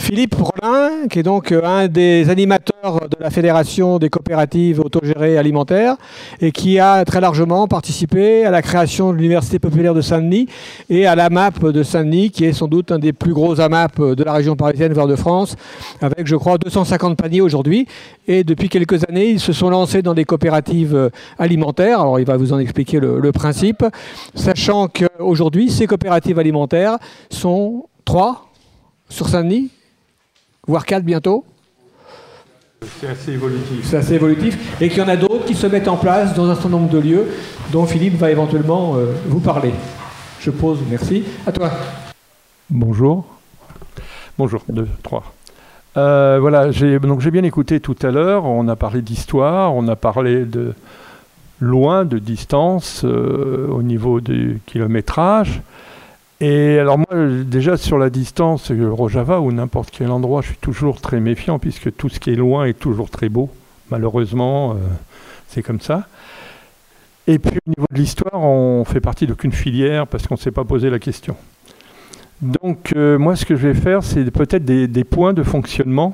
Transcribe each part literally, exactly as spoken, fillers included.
Philippe Rollin, qui est donc un des animateurs de la Fédération des coopératives autogérées alimentaires et qui a très largement participé à la création de l'Université populaire de Saint-Denis et à l'AMAP de Saint-Denis, qui est sans doute un des plus gros AMAP de la région parisienne, voire de France, avec, je crois, deux cent cinquante paniers aujourd'hui. Et depuis quelques années, ils se sont lancés dans des coopératives alimentaires. Alors, il va vous en expliquer le, le principe, sachant qu'aujourd'hui, ces coopératives alimentaires sont trois sur Saint-Denis, voire quatre bientôt. C'est assez évolutif. C'est assez évolutif. Et qu'il y en a d'autres qui se mettent en place dans un certain nombre de lieux dont Philippe va éventuellement euh, vous parler. Je pose, merci. À toi. Bonjour. Bonjour, deux, trois. Euh, voilà, j'ai, donc j'ai bien écouté tout à l'heure. On a parlé d'histoire, on a parlé de loin, de distance, euh, au niveau du kilométrage. Et alors moi, déjà sur la distance, le Rojava ou n'importe quel endroit, je suis toujours très méfiant puisque tout ce qui est loin est toujours très beau. Malheureusement, euh, c'est comme ça. Et puis au niveau de l'histoire, on fait partie d'aucune filière parce qu'on ne s'est pas posé la question. Donc euh, moi, ce que je vais faire, c'est peut-être des, des points de fonctionnement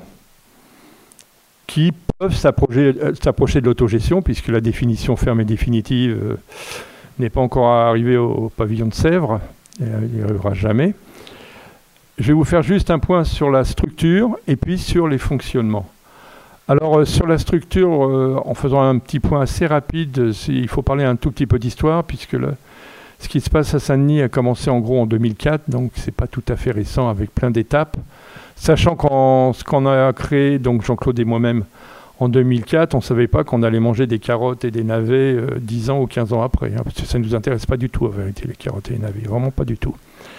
qui peuvent s'approcher, euh, s'approcher de l'autogestion puisque la définition ferme et définitive euh, n'est pas encore arrivée au, au pavillon de Sèvres. Il n'y arrivera jamais. Je vais vous faire juste un point sur la structure et puis sur les fonctionnements. Alors, euh, sur la structure, euh, en faisant un petit point assez rapide, euh, il faut parler un tout petit peu d'histoire, puisque le, ce qui se passe à Saint-Denis a commencé en gros en deux mille quatre, donc c'est pas tout à fait récent, avec plein d'étapes. Sachant qu'en ce qu'on a créé, donc Jean-Claude et moi-même, en deux mille quatre, on ne savait pas qu'on allait manger des carottes et des navets euh, dix ans ou quinze ans après. Hein, parce que ça ne nous intéresse pas du tout, en vérité, les carottes et les navets. Vraiment pas du tout.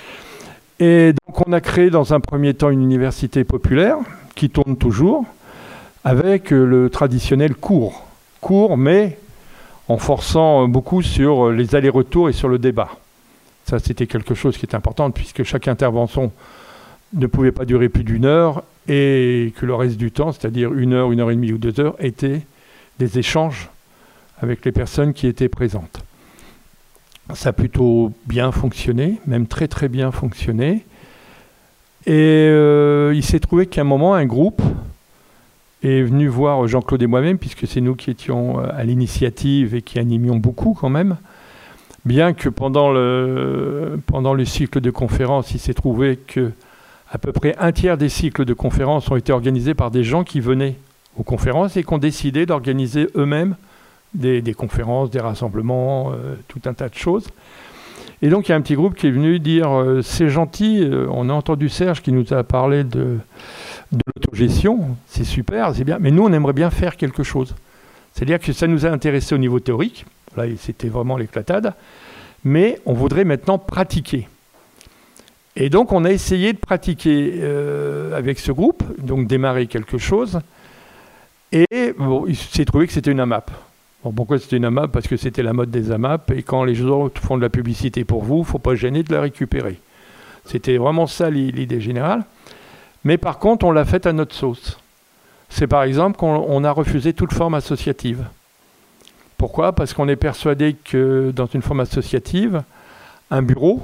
Et donc, on a créé dans un premier temps une université populaire qui tourne toujours avec euh, le traditionnel cours. Cours, mais en forçant beaucoup sur les allers-retours et sur le débat. Ça, c'était quelque chose qui est important puisque chaque intervention ne pouvait pas durer plus d'une heure et que le reste du temps, c'est-à-dire une heure, une heure et demie ou deux heures, étaient des échanges avec les personnes qui étaient présentes. Ça a plutôt bien fonctionné, même très très bien fonctionné. Et euh, il s'est trouvé qu'à un moment, un groupe est venu voir Jean-Claude et moi-même, puisque c'est nous qui étions à l'initiative et qui animions beaucoup quand même, bien que pendant le, pendant le cycle de conférences, il s'est trouvé que à peu près un tiers des cycles de conférences ont été organisés par des gens qui venaient aux conférences et qui ont décidé d'organiser eux-mêmes des, des conférences, des rassemblements, euh, tout un tas de choses. Et donc il y a un petit groupe qui est venu dire euh, « c'est gentil, euh, on a entendu Serge qui nous a parlé de, de l'autogestion, c'est super, c'est bien, mais nous on aimerait bien faire quelque chose. » C'est-à-dire que ça nous a intéressé au niveau théorique, là c'était vraiment l'éclatade, mais on voudrait maintenant pratiquer. Et donc, on a essayé de pratiquer euh, avec ce groupe, donc démarrer quelque chose. Et bon, il s'est trouvé que c'était une AMAP. Bon, pourquoi c'était une AMAP? Parce que c'était la mode des AMAP. Et quand les autres font de la publicité pour vous, il ne faut pas gêner de la récupérer. C'était vraiment ça l'idée générale. Mais par contre, on l'a faite à notre sauce. C'est par exemple qu'on on a refusé toute forme associative. Pourquoi? Parce qu'on est persuadé que dans une forme associative, un bureau,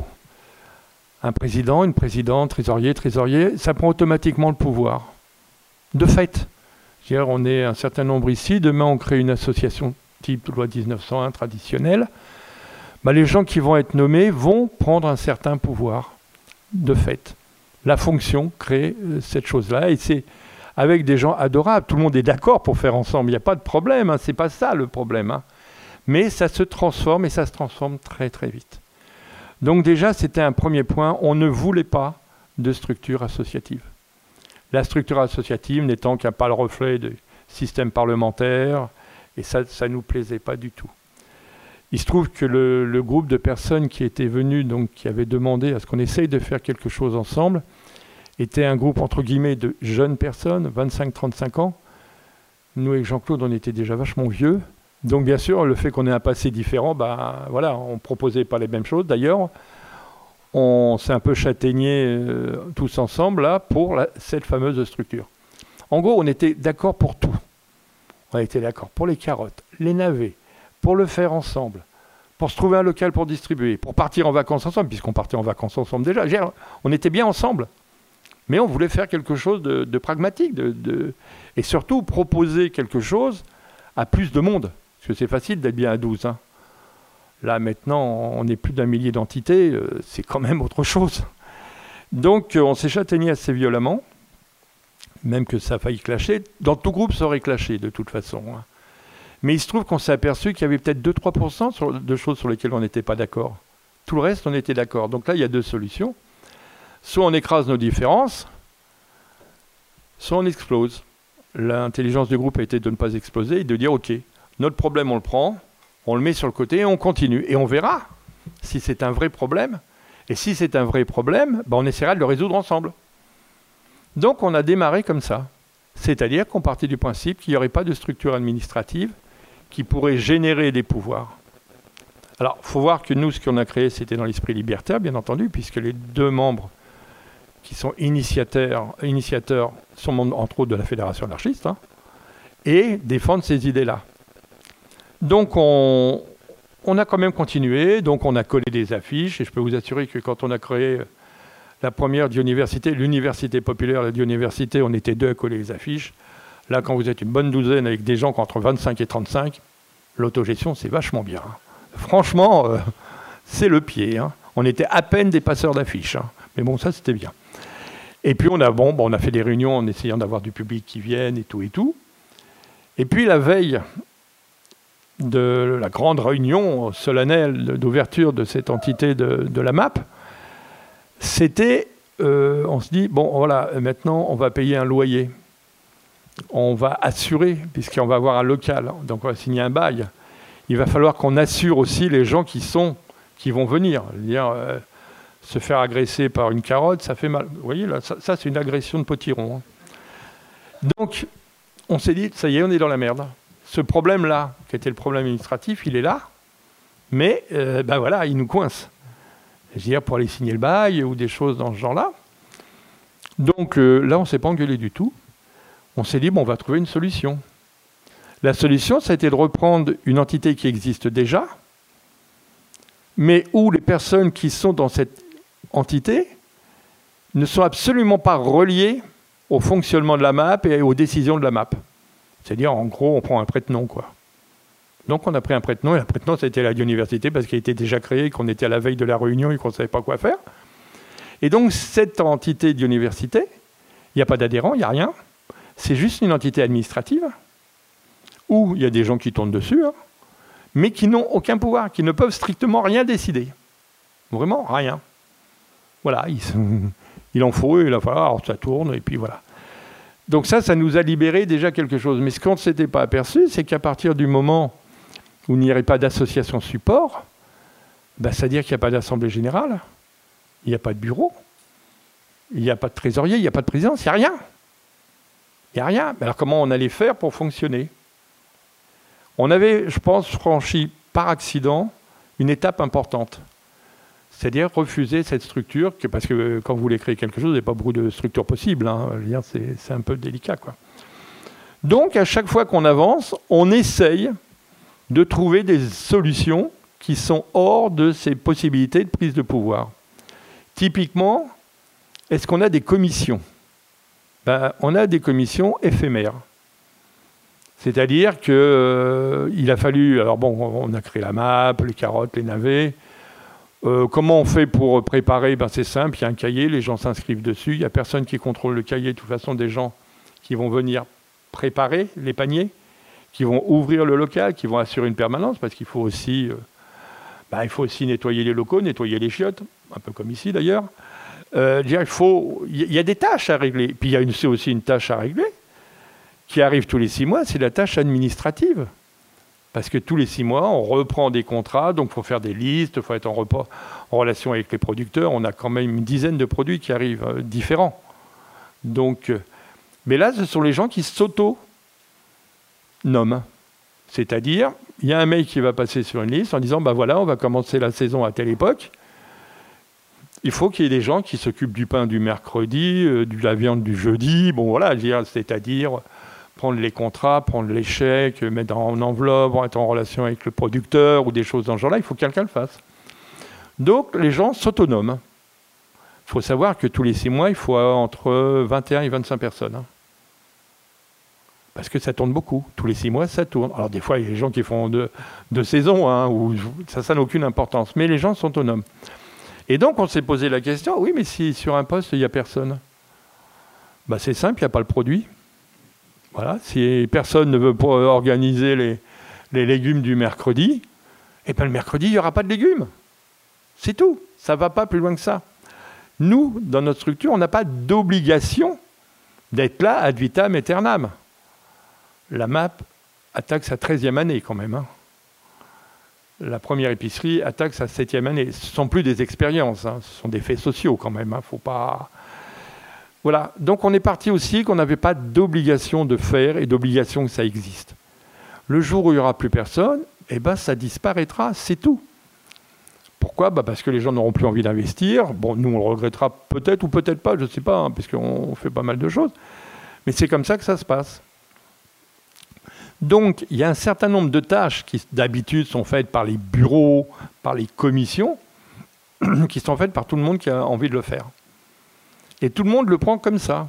un président, une présidente, trésorier, trésorier, ça prend automatiquement le pouvoir. De fait. C'est-à-dire, on est un certain nombre ici, demain on crée une association type loi dix-neuf cent un traditionnelle. Bah, les gens qui vont être nommés vont prendre un certain pouvoir. De fait. La fonction crée euh, cette chose-là et c'est avec des gens adorables. Tout le monde est d'accord pour faire ensemble, il n'y a pas de problème, hein, c'est pas ça le problème. Hein. Mais ça se transforme et ça se transforme très très vite. Donc déjà, c'était un premier point, on ne voulait pas de structure associative. La structure associative n'étant qu'un pâle reflet du système parlementaire, et ça ne nous plaisait pas du tout. Il se trouve que le, le groupe de personnes qui étaient venues, donc qui avaient demandé à ce qu'on essaye de faire quelque chose ensemble, était un groupe entre guillemets de jeunes personnes, vingt-cinq à trente-cinq ans. Nous avec Jean-Claude, on était déjà vachement vieux. Donc bien sûr, le fait qu'on ait un passé différent, bah, voilà, on ne proposait pas les mêmes choses. D'ailleurs, on s'est un peu châtaigné euh, tous ensemble là, pour la, cette fameuse structure. En gros, on était d'accord pour tout. On était d'accord pour les carottes, les navets, pour le faire ensemble, pour se trouver un local pour distribuer, pour partir en vacances ensemble, puisqu'on partait en vacances ensemble déjà. On était bien ensemble. Mais on voulait faire quelque chose de, de pragmatique, de, de, et surtout proposer quelque chose à plus de monde. Parce que c'est facile d'être bien à douze. Hein. Là, maintenant, on est plus d'un millier d'entités, euh, c'est quand même autre chose. Donc, euh, on s'est châtaigné assez violemment, même que ça a failli clasher. Dans tout groupe, ça aurait clashé, de toute façon. Hein. Mais il se trouve qu'on s'est aperçu qu'il y avait peut-être deux à trois pour cent de choses sur lesquelles on n'était pas d'accord. Tout le reste, on était d'accord. Donc là, il y a deux solutions. Soit on écrase nos différences, soit on explose. L'intelligence du groupe a été de ne pas exploser et de dire, OK, notre problème, on le prend, on le met sur le côté et on continue. Et on verra si c'est un vrai problème. Et si c'est un vrai problème, ben on essaiera de le résoudre ensemble. Donc on a démarré comme ça. C'est-à-dire qu'on partait du principe qu'il n'y aurait pas de structure administrative qui pourrait générer des pouvoirs. Alors, il faut voir que nous, ce qu'on a créé, c'était dans l'esprit libertaire, bien entendu, puisque les deux membres qui sont initiateurs, initiateurs sont membres, entre autres, de la Fédération anarchiste, hein, et défendent ces idées-là. Donc, on, on a quand même continué, donc on a collé des affiches, et je peux vous assurer que quand on a créé la première Dioniversité, l'université populaire, la Dioniversité, on était deux à coller les affiches. Là, quand vous êtes une bonne douzaine avec des gens qui ont entre vingt-cinq et trente-cinq, l'autogestion, c'est vachement bien. Hein. Franchement, euh, c'est le pied. Hein. On était à peine des passeurs d'affiches. Hein. Mais bon, ça, c'était bien. Et puis, on a, bon, bon, on a fait des réunions en essayant d'avoir du public qui vienne et tout et tout. Et puis, la veille de la grande réunion solennelle d'ouverture de cette entité de, de la M A P, c'était, euh, on se dit, bon, voilà, maintenant, on va payer un loyer. On va assurer, puisqu'on va avoir un local, donc on va signer un bail. Il va falloir qu'on assure aussi les gens qui sont, qui vont venir. Dire, euh, se faire agresser par une carotte, ça fait mal. Vous voyez, là, ça, ça c'est une agression de potiron. Hein. Donc, on s'est dit, ça y est, on est dans la merde. Ce problème-là, qui était le problème administratif, il est là, mais euh, ben voilà, il nous coince. C'est-à-dire pour aller signer le bail ou des choses dans ce genre-là. Donc euh, là, on ne s'est pas engueulé du tout. On s'est dit, bon, on va trouver une solution. La solution, ça a été de reprendre une entité qui existe déjà, mais où les personnes qui sont dans cette entité ne sont absolument pas reliées au fonctionnement de la M A P et aux décisions de la M A P. C'est-à-dire, en gros, on prend un prête-nom, quoi. Donc, on a pris un prête-nom, et un prête-nom, ça a été la Dioniversité, parce qu'il était déjà créé, qu'on était à la veille de la réunion et qu'on ne savait pas quoi faire. Et donc, cette entité Dioniversité, il n'y a pas d'adhérents, il n'y a rien. C'est juste une entité administrative, où il y a des gens qui tournent dessus, hein, mais qui n'ont aucun pouvoir, qui ne peuvent strictement rien décider. Vraiment, rien. Voilà, il, il en faut, il va falloir, alors ça tourne, et puis voilà. Donc ça, ça nous a libéré déjà quelque chose. Mais ce qu'on ne s'était pas aperçu, c'est qu'à partir du moment où il n'y aurait pas d'association support, ben, c'est-à-dire qu'il n'y a pas d'assemblée générale, il n'y a pas de bureau, il n'y a pas de trésorier, il n'y a pas de présidence, il n'y a rien. Il n'y a rien. Alors comment on allait faire pour fonctionner? On avait, je pense, franchi par accident une étape importante. C'est-à-dire refuser cette structure, que, parce que quand vous voulez créer quelque chose, il n'y a pas beaucoup de structures possibles. Hein. C'est, c'est un peu délicat, quoi. Donc, à chaque fois qu'on avance, on essaye de trouver des solutions qui sont hors de ces possibilités de prise de pouvoir. Typiquement, est-ce qu'on a des commissions? Ben, on a des commissions éphémères. C'est-à-dire qu'il euh, a fallu... Alors bon, on a créé la M A P, les carottes, les navets. Euh, comment on fait pour préparer? Ben, c'est simple, il y a un cahier, les gens s'inscrivent dessus. Il n'y a personne qui contrôle le cahier. De toute façon, des gens qui vont venir préparer les paniers, qui vont ouvrir le local, qui vont assurer une permanence, parce qu'il faut aussi, euh, ben, il faut aussi nettoyer les locaux, nettoyer les chiottes, un peu comme ici d'ailleurs. Euh, il faut, il y a des tâches à régler. Puis il y a une, c'est aussi une tâche à régler qui arrive tous les six mois, c'est la tâche administrative. Parce que tous les six mois, on reprend des contrats, donc il faut faire des listes, il faut être en, repas, en relation avec les producteurs. On a quand même une dizaine de produits qui arrivent euh, différents. Donc, euh, mais là, ce sont les gens qui s'auto-nomment. C'est-à-dire, il y a un mec qui va passer sur une liste en disant, ben voilà, on va commencer la saison à telle époque. Il faut qu'il y ait des gens qui s'occupent du pain du mercredi, euh, de la viande du jeudi. Bon, voilà, c'est-à-dire prendre les contrats, prendre les chèques, mettre en enveloppe, être en relation avec le producteur ou des choses dans ce genre-là. Il faut que quelqu'un le fasse. Donc, les gens s'autonoment. Il faut savoir que tous les six mois, il faut entre vingt et un et vingt-cinq personnes. Hein. Parce que ça tourne beaucoup. Tous les six mois, ça tourne. Alors des fois, il y a des gens qui font deux, deux saisons, hein, où ça, ça n'a aucune importance. Mais les gens sont autonomes. Et donc, on s'est posé la question, oui, mais si sur un poste, il n'y a personne, bah, c'est simple, il n'y a pas le produit. Voilà. Si personne ne veut pas organiser les, les légumes du mercredi, eh bien, le mercredi, il n'y aura pas de légumes. C'est tout. Ça ne va pas plus loin que ça. Nous, dans notre structure, on n'a pas d'obligation d'être là ad vitam aeternam. La M A P attaque sa treizième année quand même. Hein. La première épicerie attaque sa septième année. Ce ne sont plus des expériences, hein. Ce sont des faits sociaux quand même. Hein. Faut pas... Voilà. Donc on est parti aussi qu'on n'avait pas d'obligation de faire et d'obligation que ça existe. Le jour où il n'y aura plus personne, eh ben, ça disparaîtra, c'est tout. Pourquoi ? Bah parce que les gens n'auront plus envie d'investir. Bon, nous, on le regrettera peut-être ou peut-être pas, je ne sais pas, hein, parce qu'on fait pas mal de choses. Mais c'est comme ça que ça se passe. Donc, il y a un certain nombre de tâches qui, d'habitude, sont faites par les bureaux, par les commissions, qui sont faites par tout le monde qui a envie de le faire. Et tout le monde le prend comme ça.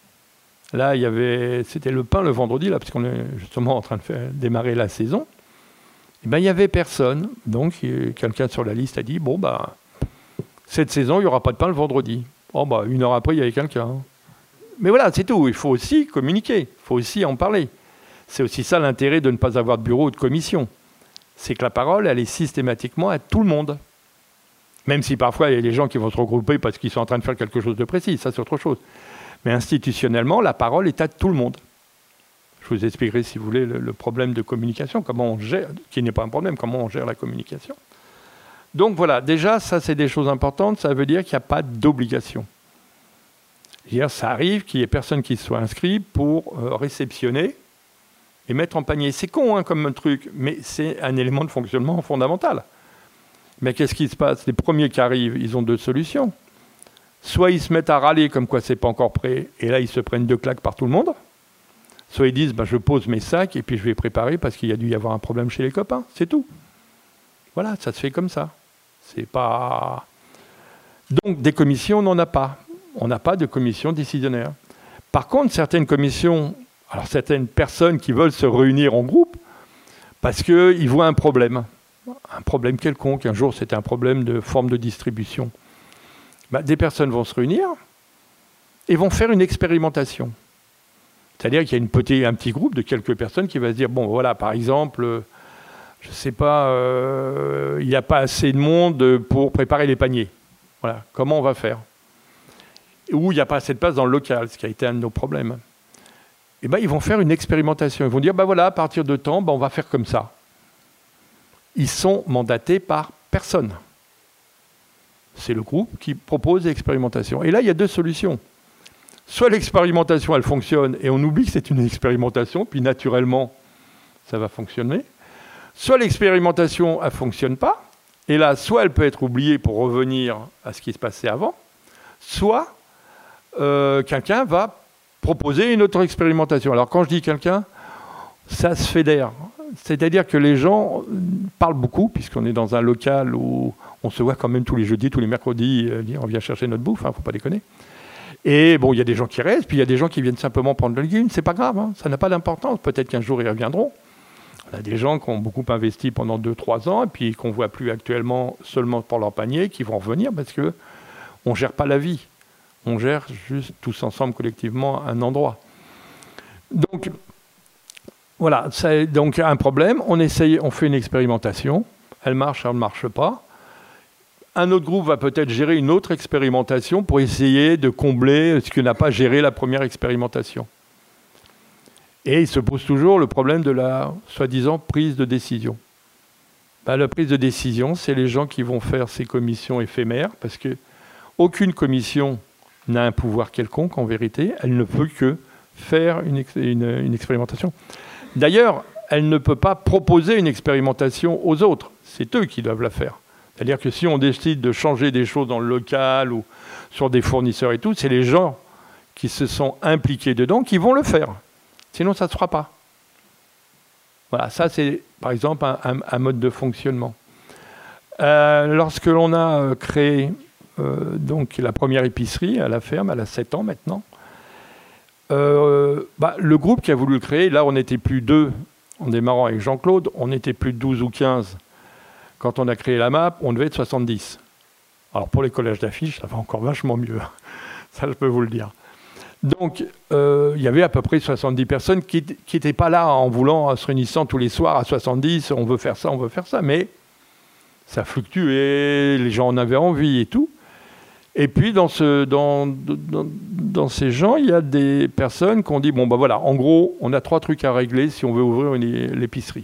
Là, il y avait, c'était le pain le vendredi, là, parce qu'on est justement en train de faire, démarrer la saison. Et ben, il n'y avait personne. Donc, quelqu'un sur la liste a dit, bon, bah, cette saison, il n'y aura pas de pain le vendredi. Oh, bah, une heure après, il y avait quelqu'un. Mais voilà, c'est tout. Il faut aussi communiquer. Il faut aussi en parler. C'est aussi ça l'intérêt de ne pas avoir de bureau ou de commission. C'est que la parole, elle est systématiquement à tout le monde. Même si parfois, il y a des gens qui vont se regrouper parce qu'ils sont en train de faire quelque chose de précis. Ça, c'est autre chose. Mais institutionnellement, la parole est à tout le monde. Je vous expliquerai, si vous voulez, le, le problème de communication, comment on gère, qui n'est pas un problème, comment on gère la communication. Donc voilà, déjà, ça, c'est des choses importantes. Ça veut dire qu'il n'y a pas d'obligation. C'est-à-dire, ça arrive qu'il n'y ait personne qui soit inscrit pour euh, réceptionner et mettre en panier. C'est con hein, comme un truc, mais c'est un élément de fonctionnement fondamental. Mais qu'est-ce qui se passe ? Les premiers qui arrivent, ils ont deux solutions. Soit ils se mettent à râler comme quoi c'est pas encore prêt, et là ils se prennent deux claques par tout le monde. Soit ils disent bah, je pose mes sacs et puis je vais préparer parce qu'il y a dû y avoir un problème chez les copains. C'est tout. Voilà, ça se fait comme ça. C'est pas... Donc des commissions, on n'en a pas. On n'a pas de commission décisionnaire. Par contre, certaines commissions... Alors, certaines personnes qui veulent se réunir en groupe parce qu'ils voient un problème, un problème quelconque. Un jour, c'était un problème de forme de distribution. Ben, des personnes vont se réunir et vont faire une expérimentation. C'est-à-dire qu'il y a une petite, un petit groupe de quelques personnes qui va se dire, bon, voilà, par exemple, je ne sais pas, euh, il n'y a pas assez de monde pour préparer les paniers. Voilà, comment on va faire ? Ou il n'y a pas assez de place dans le local, ce qui a été un de nos problèmes. Eh ben, ils vont faire une expérimentation. Ils vont dire, ben voilà, à partir de temps, ben on va faire comme ça. Ils sont mandatés par personne. C'est le groupe qui propose l'expérimentation. Et là, il y a deux solutions. Soit l'expérimentation, elle fonctionne, et on oublie que c'est une expérimentation, puis naturellement, ça va fonctionner. Soit l'expérimentation, elle ne fonctionne pas, et là, soit elle peut être oubliée pour revenir à ce qui se passait avant, soit euh, quelqu'un va proposer une autre expérimentation. Alors quand je dis quelqu'un, ça se fédère. C'est-à-dire que les gens parlent beaucoup, puisqu'on est dans un local où on se voit quand même tous les jeudis, tous les mercredis, on vient chercher notre bouffe, il hein, ne faut pas déconner. Et bon, il y a des gens qui restent, puis il y a des gens qui viennent simplement prendre le légume, c'est pas grave, hein, ça n'a pas d'importance, peut-être qu'un jour ils reviendront. On a des gens qui ont beaucoup investi pendant deux trois ans, et puis qu'on ne voit plus actuellement seulement pour leur panier, qui vont revenir parce qu'on ne gère pas la vie. On gère juste tous ensemble, collectivement, un endroit. Donc, voilà, c'est donc un problème. On essaye, on fait une expérimentation. Elle marche, elle ne marche pas. Un autre groupe va peut-être gérer une autre expérimentation pour essayer de combler ce que n'a pas géré la première expérimentation. Et il se pose toujours le problème de la, soi-disant, prise de décision. Ben, la prise de décision, c'est les gens qui vont faire ces commissions éphémères, parce qu'aucune commission n'a un pouvoir quelconque, en vérité. Elle ne peut que faire une, ex une, une expérimentation. D'ailleurs, elle ne peut pas proposer une expérimentation aux autres. C'est eux qui doivent la faire. C'est-à-dire que si on décide de changer des choses dans le local ou sur des fournisseurs et tout, c'est les gens qui se sont impliqués dedans qui vont le faire. Sinon, ça ne se fera pas. Voilà, ça c'est par exemple un, un, un mode de fonctionnement. Euh, lorsque l'on a créé euh, donc la première épicerie à la ferme, elle a sept ans maintenant. Euh, bah, le groupe qui a voulu le créer, là on n'était plus deux, en démarrant avec Jean-Claude, on était plus de douze ou quinze. Quand on a créé la M A P, on devait être soixante-dix. Alors pour les collages d'affiches, ça va encore vachement mieux. Ça, je peux vous le dire. Donc, euh, il y avait à peu près soixante-dix personnes qui n'étaient pas là en voulant, en se réunissant tous les soirs à soixante-dix, on veut faire ça, on veut faire ça, mais ça fluctuait, les gens en avaient envie et tout. Et puis, dans, ce, dans, dans, dans ces gens, il y a des personnes qui ont dit, bon, ben voilà, en gros, on a trois trucs à régler si on veut ouvrir l'épicerie.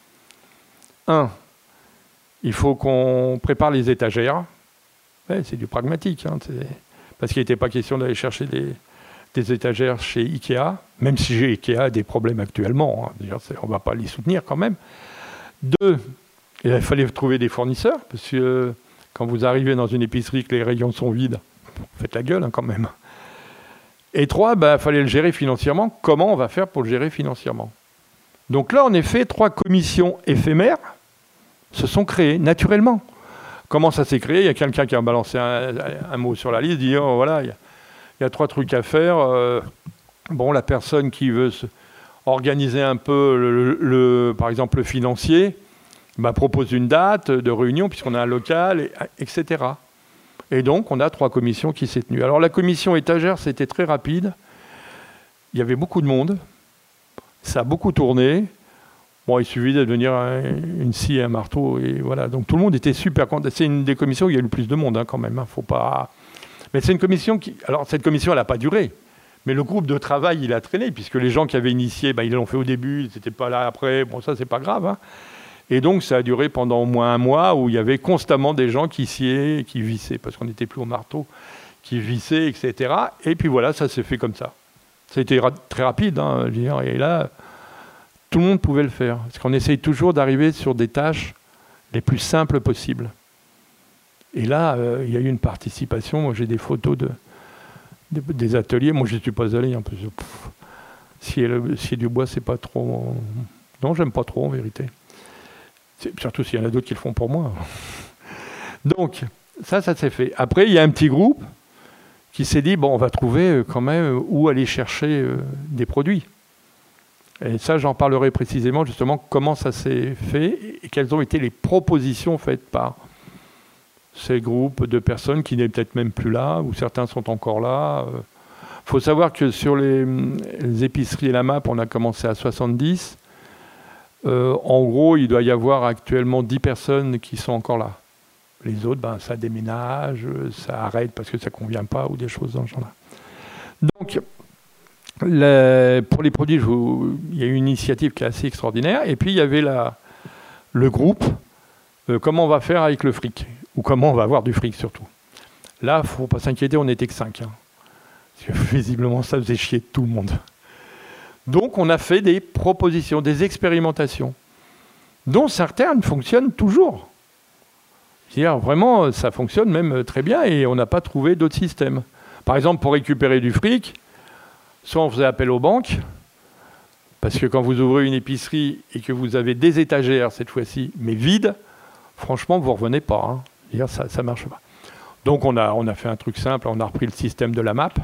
Un, il faut qu'on prépare les étagères. Ouais, c'est du pragmatique, hein, parce qu'il n'était pas question d'aller chercher des, des étagères chez Ikea, même si j'ai Ikea a des problèmes actuellement, hein, on ne va pas les soutenir quand même. Deux, il fallait trouver des fournisseurs, parce que euh, quand vous arrivez dans une épicerie que les rayons sont vides, vous faites la gueule hein, quand même. Et trois, bah, il fallait le gérer financièrement. Comment on va faire pour le gérer financièrement? Donc là, en effet, trois commissions éphémères se sont créées naturellement. Comment ça s'est créé? Il y a quelqu'un qui a balancé un, un mot sur la liste, dit oh, voilà, il y, a, il y a trois trucs à faire. Euh, bon, la personne qui veut se organiser un peu, le, le, par exemple, le financier, bah, propose une date de réunion, puisqu'on a un local, et, et cetera. Et donc, on a trois commissions qui s'est tenues. Alors, la commission étagère, c'était très rapide. Il y avait beaucoup de monde. Ça a beaucoup tourné. Bon, il suffit de venir une scie et un marteau, et voilà. Donc tout le monde était super content. C'est une des commissions où il y a eu le plus de monde, hein, quand même. Hein. Faut pas... Mais c'est une commission qui... Alors, cette commission, elle n'a pas duré. Mais le groupe de travail, il a traîné, puisque les gens qui avaient initié, bah, ils l'ont fait au début, ils n'étaient pas là après. Bon, ça, c'est pas grave. Hein. Et donc, ça a duré pendant au moins un mois, où il y avait constamment des gens qui sciaient, qui vissaient, parce qu'on n'était plus au marteau, qui vissaient, et cetera. Et puis voilà, ça s'est fait comme ça. Ça a été ra- très rapide, hein, je veux dire. Et là... tout le monde pouvait le faire. Parce qu'on essaye toujours d'arriver sur des tâches les plus simples possibles. Et là, euh, il y a eu une participation. Moi, j'ai des photos de, de, des ateliers. Moi, je ne suis pas allé. Un peu, pff, scier, le, scier du bois, c'est pas trop... Non, j'aime pas trop, en vérité. C'est, surtout s'il y en a d'autres qui le font pour moi. Donc, ça, ça s'est fait. Après, il y a un petit groupe qui s'est dit, bon, on va trouver quand même où aller chercher euh, des produits. Et ça, j'en parlerai précisément, justement, comment ça s'est fait et quelles ont été les propositions faites par ces groupes de personnes qui n'est peut-être même plus là, ou certains sont encore là. Il faut savoir que sur les, les épiceries et la M A P, on a commencé à soixante-dix. Euh, en gros, il doit y avoir actuellement dix personnes qui sont encore là. Les autres, ben, ça déménage, ça arrête parce que ça ne convient pas, ou des choses dans ce genre-là. Donc... Le, pour les produits, je vous, il y a eu une initiative qui est assez extraordinaire. Et puis, il y avait la, le groupe, euh, comment on va faire avec le fric, ou comment on va avoir du fric surtout. Là, il ne faut pas s'inquiéter, on n'était que cinq. Hein, parce que visiblement, ça faisait chier tout le monde. Donc, on a fait des propositions, des expérimentations, dont certaines fonctionnent toujours. C'est-à-dire, vraiment, ça fonctionne même très bien et on n'a pas trouvé d'autres systèmes. Par exemple, pour récupérer du fric, soit on faisait appel aux banques, parce que quand vous ouvrez une épicerie et que vous avez des étagères cette fois-ci, mais vides, franchement, vous ne revenez pas. Hein. Dire, ça ne marche pas. Donc on a, on a fait un truc simple, on a repris le système de la M A P.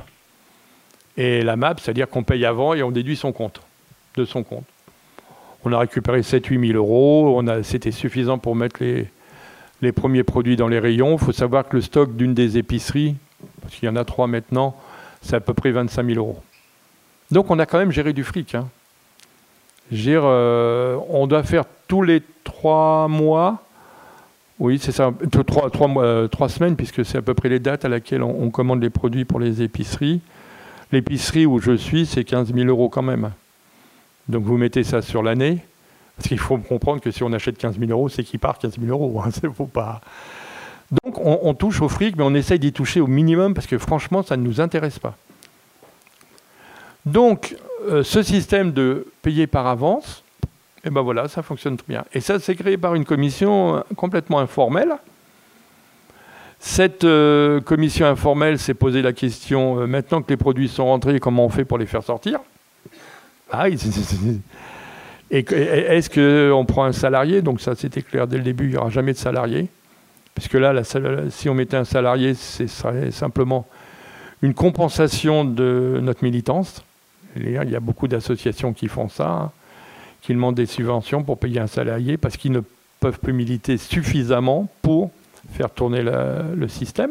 Et la M A P, c'est-à-dire qu'on paye avant et on déduit son compte, de son compte. On a récupéré sept à huit mille euros, on a, c'était suffisant pour mettre les, les premiers produits dans les rayons. Il faut savoir que le stock d'une des épiceries, parce qu'il y en a trois maintenant, c'est à peu près vingt-cinq mille euros. Donc on a quand même géré du fric. Hein. Dire, euh, on doit faire tous les trois mois, oui c'est ça, trois, trois, mois, euh, trois semaines, puisque c'est à peu près les dates à laquelle on, on commande les produits pour les épiceries. L'épicerie où je suis, c'est quinze mille euros quand même. Donc vous mettez ça sur l'année, parce qu'il faut comprendre que si on achète quinze mille euros, c'est qu'il part quinze mille euros. Hein, c'est, faut pas... Donc on, on touche au fric, mais on essaye d'y toucher au minimum, parce que franchement, ça ne nous intéresse pas. Donc, euh, ce système de payer par avance, et ben voilà, ça fonctionne très bien. Et ça, c'est créé par une commission complètement informelle. Cette euh, commission informelle s'est posé la question, euh, maintenant que les produits sont rentrés, comment on fait pour les faire sortir? Ah, et est-ce qu'on prend un salarié? Donc ça, c'était clair dès le début, il n'y aura jamais de salarié. Parce que là, la, si on mettait un salarié, ce serait simplement une compensation de notre militance. Il y a beaucoup d'associations qui font ça, hein, qui demandent des subventions pour payer un salarié parce qu'ils ne peuvent plus militer suffisamment pour faire tourner la, le système.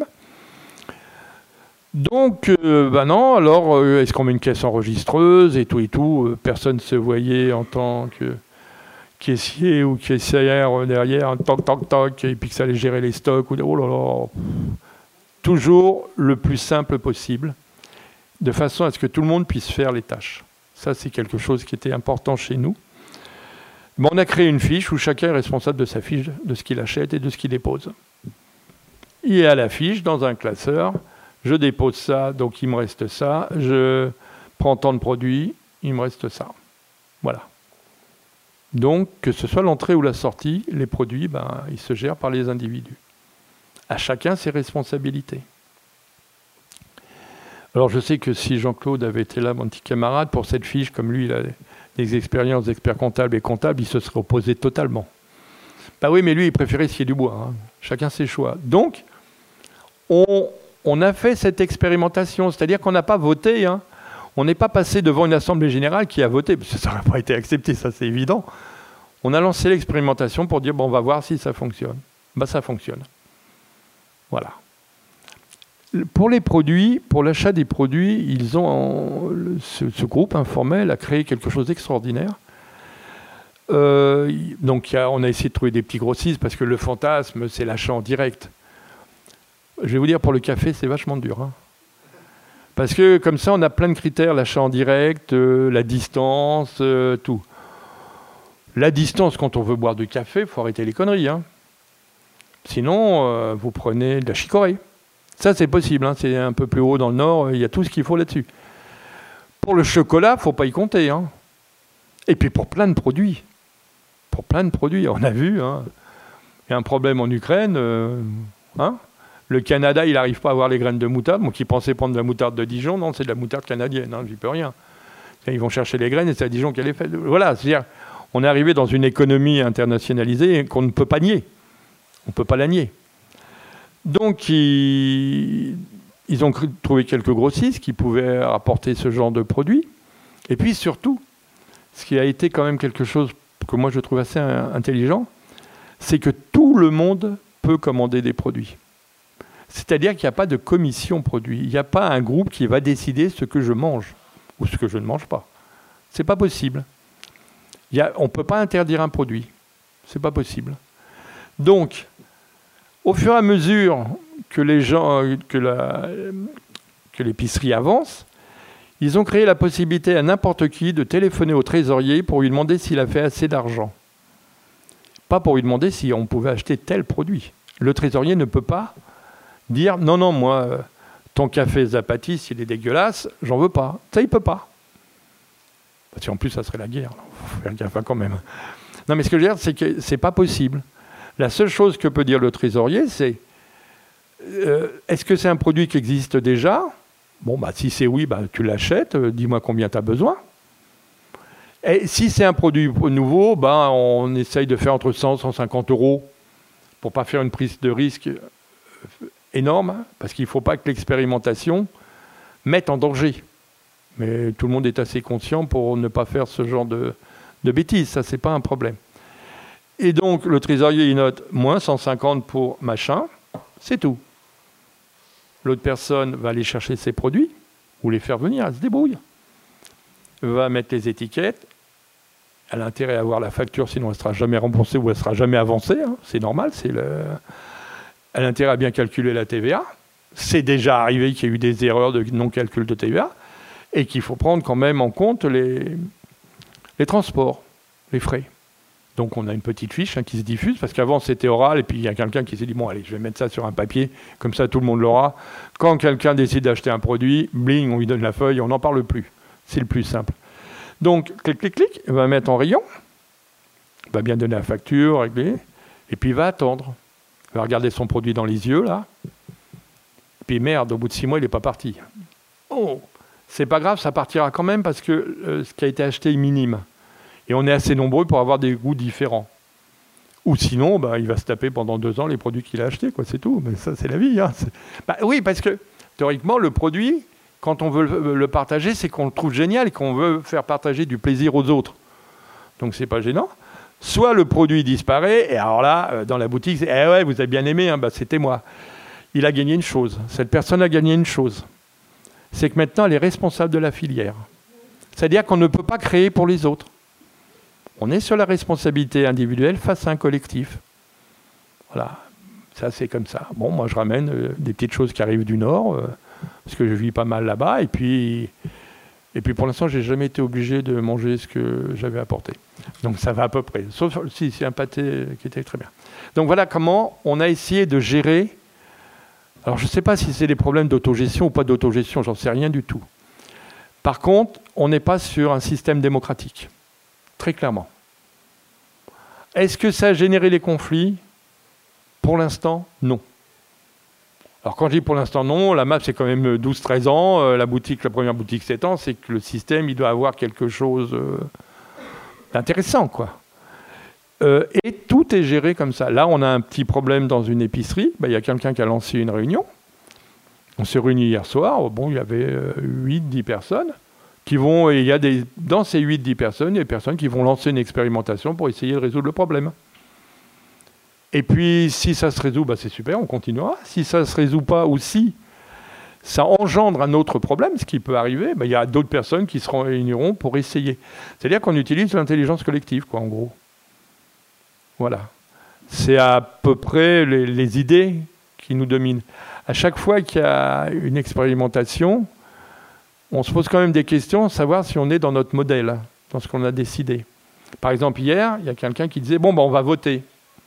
Donc, euh, ben non, alors, euh, est-ce qu'on met une caisse enregistreuse et tout et tout euh, personne ne se voyait en tant que caissier ou caissière derrière, toc, toc, toc, et puis que ça allait gérer les stocks. Ou, oh là là. Toujours le plus simple possible, de façon à ce que tout le monde puisse faire les tâches. Ça, c'est quelque chose qui était important chez nous. Bon, on a créé une fiche où chacun est responsable de sa fiche, de ce qu'il achète et de ce qu'il dépose. Il y a la fiche dans un classeur. Je dépose ça, donc il me reste ça. Je prends tant de produits, il me reste ça. Voilà. Donc, que ce soit l'entrée ou la sortie, les produits, ben, ils se gèrent par les individus. À chacun ses responsabilités. Alors, je sais que si Jean-Claude avait été là, mon petit camarade, pour cette fiche, comme lui, il a des expériences d'expert comptable et comptable, il se serait opposé totalement. Ben oui, mais lui, il préférait scier du bois. Hein. Chacun ses choix. Donc, on... On a fait cette expérimentation, c'est-à-dire qu'on n'a pas voté. Hein. On n'est pas passé devant une assemblée générale qui a voté, parce que ça n'aurait pas été accepté, ça c'est évident. On a lancé l'expérimentation pour dire, bon, on va voir si ça fonctionne. Ben, ça fonctionne. Voilà. Pour les produits, pour l'achat des produits, ils ont, ce, ce groupe informel a créé quelque chose d'extraordinaire. Euh, donc, y a, on a essayé de trouver des petits grossistes, parce que le fantasme, c'est l'achat en direct. Je vais vous dire, pour le café, c'est vachement dur. Hein. Parce que comme ça, on a plein de critères, l'achat en direct, euh, la distance, euh, tout. La distance, quand on veut boire du café, il faut arrêter les conneries. Hein. Sinon, euh, vous prenez de la chicorée. Ça, c'est possible. Hein. C'est un peu plus haut dans le nord, il y a tout ce qu'il faut là-dessus. Pour le chocolat, il ne faut pas y compter. Hein. Et puis pour plein de produits. Pour plein de produits, on a vu. Hein. Il y a un problème en Ukraine. Euh, hein. Le Canada, il n'arrive pas à avoir les graines de moutarde. Donc, ils pensaient prendre de la moutarde de Dijon. Non, c'est de la moutarde canadienne. Hein, j'y peux rien. Ils vont chercher les graines et c'est à Dijon qu'elle est faite. Voilà, c'est-à-dire, on est arrivé dans une économie internationalisée qu'on ne peut pas nier. On ne peut pas la nier. Donc, ils, ils ont trouvé quelques grossistes qui pouvaient apporter ce genre de produits. Et puis, surtout, ce qui a été quand même quelque chose que moi je trouve assez intelligent, c'est que tout le monde peut commander des produits. C'est-à-dire qu'il n'y a pas de commission produit. Il n'y a pas un groupe qui va décider ce que je mange ou ce que je ne mange pas. Ce n'est pas possible. Il y a, on ne peut pas interdire un produit. Ce n'est pas possible. Donc, au fur et à mesure que les gens, que la, que l'épicerie avance, ils ont créé la possibilité à n'importe qui de téléphoner au trésorier pour lui demander s'il a fait assez d'argent. Pas pour lui demander si on pouvait acheter tel produit. Le trésorier ne peut pas dire non, non, moi, ton café Zapatis, il est dégueulasse, j'en veux pas. Ça, il peut pas. Parce qu'en plus, ça serait la guerre. Il faut faire gaffe quand même. Non, mais ce que je veux dire, c'est que c'est pas possible. La seule chose que peut dire le trésorier, c'est euh, est-ce que c'est un produit qui existe déjà? Bon, bah, si c'est oui, bah, tu l'achètes, euh, dis-moi combien tu as besoin. Et si c'est un produit nouveau, bah, on essaye de faire entre cent et cent cinquante euros pour ne pas faire une prise de risque énorme, hein, parce qu'il ne faut pas que l'expérimentation mette en danger. Mais tout le monde est assez conscient pour ne pas faire ce genre de, de bêtises. Ça, ce n'est pas un problème. Et donc, le trésorier, il note moins cent cinquante pour machin, c'est tout. L'autre personne va aller chercher ses produits, ou les faire venir, elle se débrouille. Va mettre les étiquettes. Elle a intérêt à avoir la facture, sinon elle ne sera jamais remboursée ou elle ne sera jamais avancée. Hein. C'est normal. C'est le... Elle a intérêt à bien calculer la T V A. C'est déjà arrivé qu'il y a eu des erreurs de non-calcul de T V A et qu'il faut prendre quand même en compte les, les transports, les frais. Donc on a une petite fiche hein, qui se diffuse, parce qu'avant c'était oral, et puis il y a quelqu'un qui s'est dit, bon allez, je vais mettre ça sur un papier, comme ça tout le monde l'aura. Quand quelqu'un décide d'acheter un produit, bling, on lui donne la feuille, on n'en parle plus. C'est le plus simple. Donc, clic, clic, clic, il va mettre en rayon, il va bien donner la facture, régler, et puis il va attendre. Il va regarder son produit dans les yeux, là, et puis merde, au bout de six mois, il n'est pas parti. Oh, c'est pas grave, ça partira quand même, parce que euh, ce qui a été acheté est minime. Et on est assez nombreux pour avoir des goûts différents. Ou sinon, bah, il va se taper pendant deux ans les produits qu'il a achetés, quoi, c'est tout. Mais ça, c'est la vie. Hein. Bah, oui, parce que théoriquement, le produit, quand on veut le, le partager, c'est qu'on le trouve génial et qu'on veut faire partager du plaisir aux autres. Donc, c'est pas gênant. Soit le produit disparaît, et alors là, euh, dans la boutique, c'est « Eh ouais, vous avez bien aimé, hein, bah, c'était moi ». Il a gagné une chose. Cette personne a gagné une chose. C'est que maintenant, elle est responsable de la filière. C'est-à-dire qu'on ne peut pas créer pour les autres. On est sur la responsabilité individuelle face à un collectif. Voilà, ça c'est comme ça. Bon, moi je ramène euh, des petites choses qui arrivent du Nord, euh, parce que je vis pas mal là-bas, et puis, et puis pour l'instant, j'ai jamais été obligé de manger ce que j'avais apporté. Donc ça va à peu près. Sauf si c'est un pâté qui était très bien. Donc voilà comment on a essayé de gérer. Alors je ne sais pas si c'est des problèmes d'autogestion ou pas d'autogestion, j'en sais rien du tout. Par contre, on n'est pas sur un système démocratique. Très clairement. Est-ce que ça a généré les conflits? Pour l'instant, non. Alors quand je dis pour l'instant non, la M A P c'est quand même douze treize ans, euh, la boutique, la première boutique sept ans, c'est que le système il doit avoir quelque chose euh, d'intéressant, quoi. Euh, et tout est géré comme ça. Là, on a un petit problème dans une épicerie. Ben, y a quelqu'un qui a lancé une réunion. On s'est réunis hier soir. Bon, il y avait euh, huit dix personnes. Qui vont, et il y a des, dans ces huit dix personnes, il y a des personnes qui vont lancer une expérimentation pour essayer de résoudre le problème. Et puis, si ça se résout, bah c'est super, on continuera. Si ça ne se résout pas, ou si ça engendre un autre problème, ce qui peut arriver, bah, il y a d'autres personnes qui se réuniront pour essayer. C'est-à-dire qu'on utilise l'intelligence collective, quoi, en gros. Voilà. C'est à peu près les, les idées qui nous dominent. À chaque fois qu'il y a une expérimentation, on se pose quand même des questions, savoir si on est dans notre modèle, dans ce qu'on a décidé. Par exemple, hier, il y a quelqu'un qui disait « Bon, ben, on va voter ».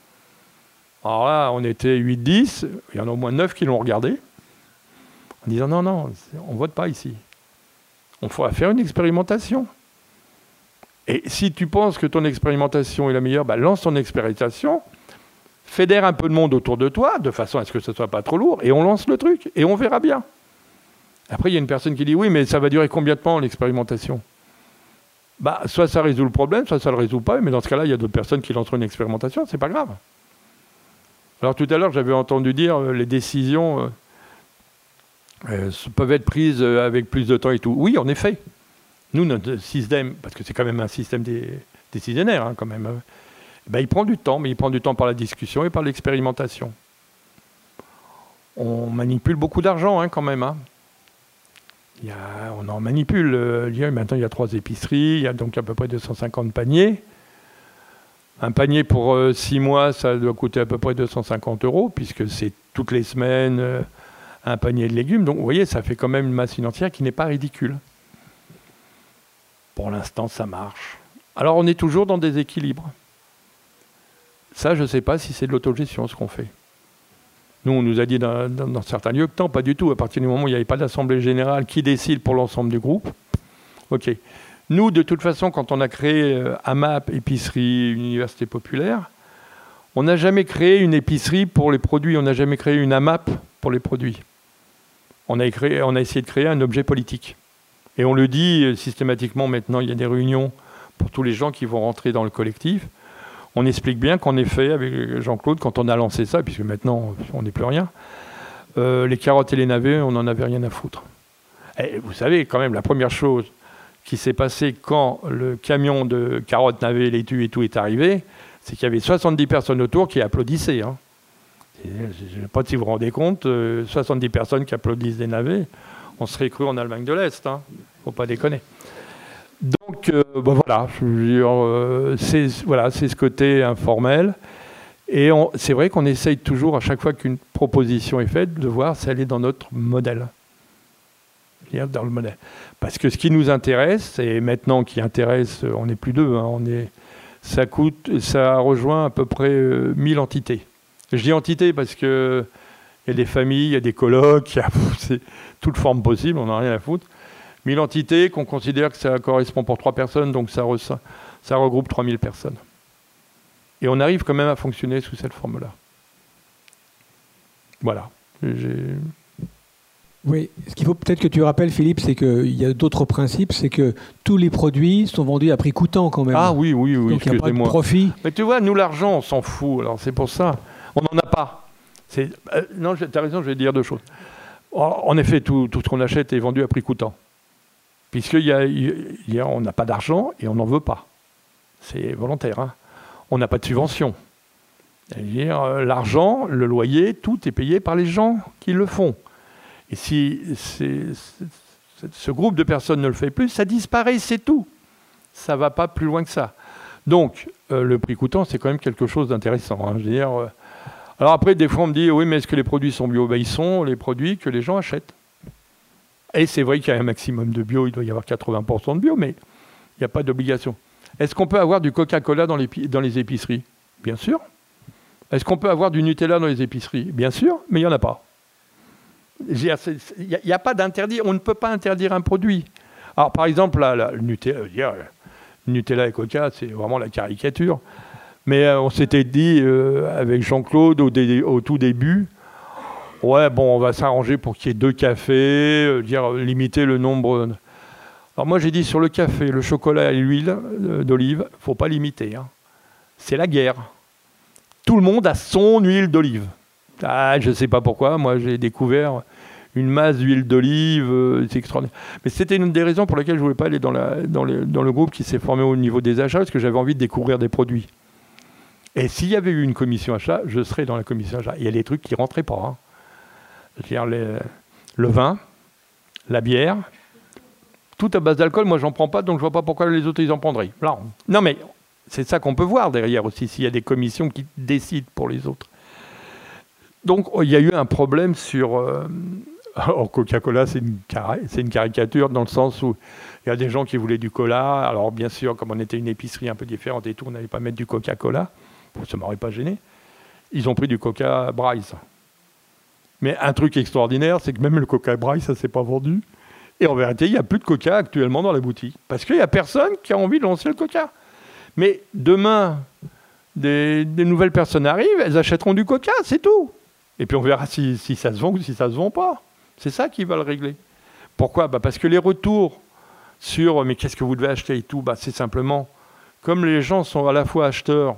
Alors là, on était huit dix, il y en a au moins neuf qui l'ont regardé, en disant « Non, non, on ne vote pas ici. On va faire une expérimentation. » Et si tu penses que ton expérimentation est la meilleure, ben, lance ton expérimentation, fédère un peu de monde autour de toi, de façon à ce que ce ne soit pas trop lourd, et on lance le truc, et on verra bien. Après, il y a une personne qui dit « Oui, mais ça va durer combien de temps, l'expérimentation ?» Bah, soit ça résout le problème, soit ça ne le résout pas, mais dans ce cas-là, il y a d'autres personnes qui lanceront une expérimentation, c'est pas grave. Alors tout à l'heure, j'avais entendu dire euh, les décisions euh, euh, peuvent être prises euh, avec plus de temps et tout. Oui, en effet. Nous, notre système, parce que c'est quand même un système des, décisionnaire, hein, quand même, euh, ben, il prend du temps, mais il prend du temps par la discussion et par l'expérimentation. On manipule beaucoup d'argent, hein, quand même, hein. Il y a, on en manipule. Euh, maintenant, il y a trois épiceries, il y a donc à peu près deux cent cinquante paniers. Un panier pour euh, six mois, ça doit coûter à peu près deux cent cinquante euros, puisque c'est toutes les semaines euh, un panier de légumes. Donc, vous voyez, ça fait quand même une masse financière qui n'est pas ridicule. Pour l'instant, ça marche. Alors, on est toujours dans des équilibres. Ça, je ne sais pas si c'est de l'autogestion, ce qu'on fait. Nous, on nous a dit dans, dans, dans certains lieux que non, pas du tout. À partir du moment où il n'y avait pas d'assemblée générale qui décide pour l'ensemble du groupe. OK. Nous, de toute façon, quand on a créé euh, A M A P, épicerie, université populaire, on n'a jamais créé une épicerie pour les produits. On n'a jamais créé une A M A P pour les produits. On a, créé, on a essayé de créer un objet politique. Et on le dit euh, systématiquement maintenant, il y a des réunions pour tous les gens qui vont rentrer dans le collectif. On explique bien qu'en effet, avec Jean-Claude, quand on a lancé ça, puisque maintenant on n'est plus rien, euh, les carottes et les navets, on n'en avait rien à foutre. Et vous savez, quand même, la première chose qui s'est passée quand le camion de carottes, navets, laitue et tout est arrivé, c'est qu'il y avait soixante-dix personnes autour qui applaudissaient. Hein. Je ne sais pas si vous vous rendez compte, euh, soixante-dix personnes qui applaudissent des navets, on serait cru en Allemagne de l'Est. Hein. Faut pas déconner. Donc, euh, ben voilà, je veux dire, euh, c'est voilà, c'est ce côté informel. Et c'est vrai qu'on essaye toujours, à chaque fois qu'une proposition est faite, de voir si elle est dans notre modèle. Dans le modèle. Parce que ce qui nous intéresse, et maintenant qui intéresse, on n'est plus deux, hein, on est, ça coûte, ça rejoint à peu près euh, mille entités. Je dis entités parce que il y a des familles, il y a des colocs, il y a c'est toute forme possible, on n'a rien à foutre. mille entités qu'on considère que ça correspond pour trois personnes, donc ça, ça, ça regroupe trois mille personnes. Et on arrive quand même à fonctionner sous cette forme-là. Voilà. Oui, ce qu'il faut peut-être que tu rappelles, Philippe, c'est qu'il y a d'autres principes, c'est que tous les produits sont vendus à prix coûtant quand même. Ah oui, oui, oui, donc il n'y a pas de profit. Mais tu vois, nous, l'argent, on s'en fout, alors c'est pour ça. On n'en a pas. Euh, non, tu as raison, je vais dire deux choses. En effet, tout, tout ce qu'on achète est vendu à prix coûtant. Puisqu'on n'a pas d'argent et on n'en veut pas. C'est volontaire. Hein. On n'a pas de subvention. C'est-à-dire, euh, l'argent, le loyer, tout est payé par les gens qui le font. Et si c'est, c'est, ce groupe de personnes ne le fait plus, ça disparaît, c'est tout. Ça ne va pas plus loin que ça. Donc, euh, le prix coûtant, c'est quand même quelque chose d'intéressant. Hein. Je veux dire, euh, alors après, des fois, on me dit, oui, mais est-ce que les produits sont bio? Ben, ils sont les produits que les gens achètent. Et c'est vrai qu'il y a un maximum de bio, il doit y avoir quatre-vingts pour cent de bio, mais il n'y a pas d'obligation. Est-ce qu'on peut avoir du Coca-Cola dans les, dans les épiceries? Bien sûr. Est-ce qu'on peut avoir du Nutella dans les épiceries? Bien sûr, mais il n'y en a pas. Il n'y a, a pas d'interdit, on ne peut pas interdire un produit. Alors par exemple, là, là, le Nutella, dire, Nutella et Coca, c'est vraiment la caricature. Mais euh, on s'était dit euh, avec Jean-Claude au, dé, au tout début, ouais, bon, on va s'arranger pour qu'il y ait deux cafés, euh, dire, limiter le nombre. Alors moi j'ai dit sur le café, le chocolat et l'huile euh, d'olive, il ne faut pas limiter. Hein. C'est la guerre. Tout le monde a son huile d'olive. Ah, je ne sais pas pourquoi, moi j'ai découvert une masse d'huile d'olive, euh, c'est extraordinaire. Mais c'était une des raisons pour lesquelles je ne voulais pas aller dans, la, dans, le, dans le groupe qui s'est formé au niveau des achats, parce que j'avais envie de découvrir des produits. Et s'il y avait eu une commission achat, je serais dans la commission achat. Il y a des trucs qui ne rentraient pas. Hein. C'est-à-dire les, le vin, la bière, tout à base d'alcool, moi j'en prends pas, donc je ne vois pas pourquoi les autres ils en prendraient. Là, on... Non mais c'est ça qu'on peut voir derrière aussi, s'il y a des commissions qui décident pour les autres. Donc, il y a eu un problème sur... Euh, alors, Coca-Cola, c'est une, c'est une caricature dans le sens où il y a des gens qui voulaient du cola. Alors, bien sûr, comme on était une épicerie un peu différente et tout, on n'allait pas mettre du Coca-Cola. Ça ne m'aurait pas gêné. Ils ont pris du Coca Bryce. Mais un truc extraordinaire, c'est que même le Coca Bryce, ça ne s'est pas vendu. Et en vérité, il n'y a plus de Coca actuellement dans la boutique. Parce qu'il n'y a personne qui a envie de lancer le Coca. Mais demain, des, des nouvelles personnes arrivent, elles achèteront du Coca, c'est tout. Et puis on verra si, si ça se vend ou si ça ne se vend pas. C'est ça qui va le régler. Pourquoi? Bah parce que les retours sur « mais qu'est-ce que vous devez acheter ?» et tout, bah c'est simplement, comme les gens sont à la fois acheteurs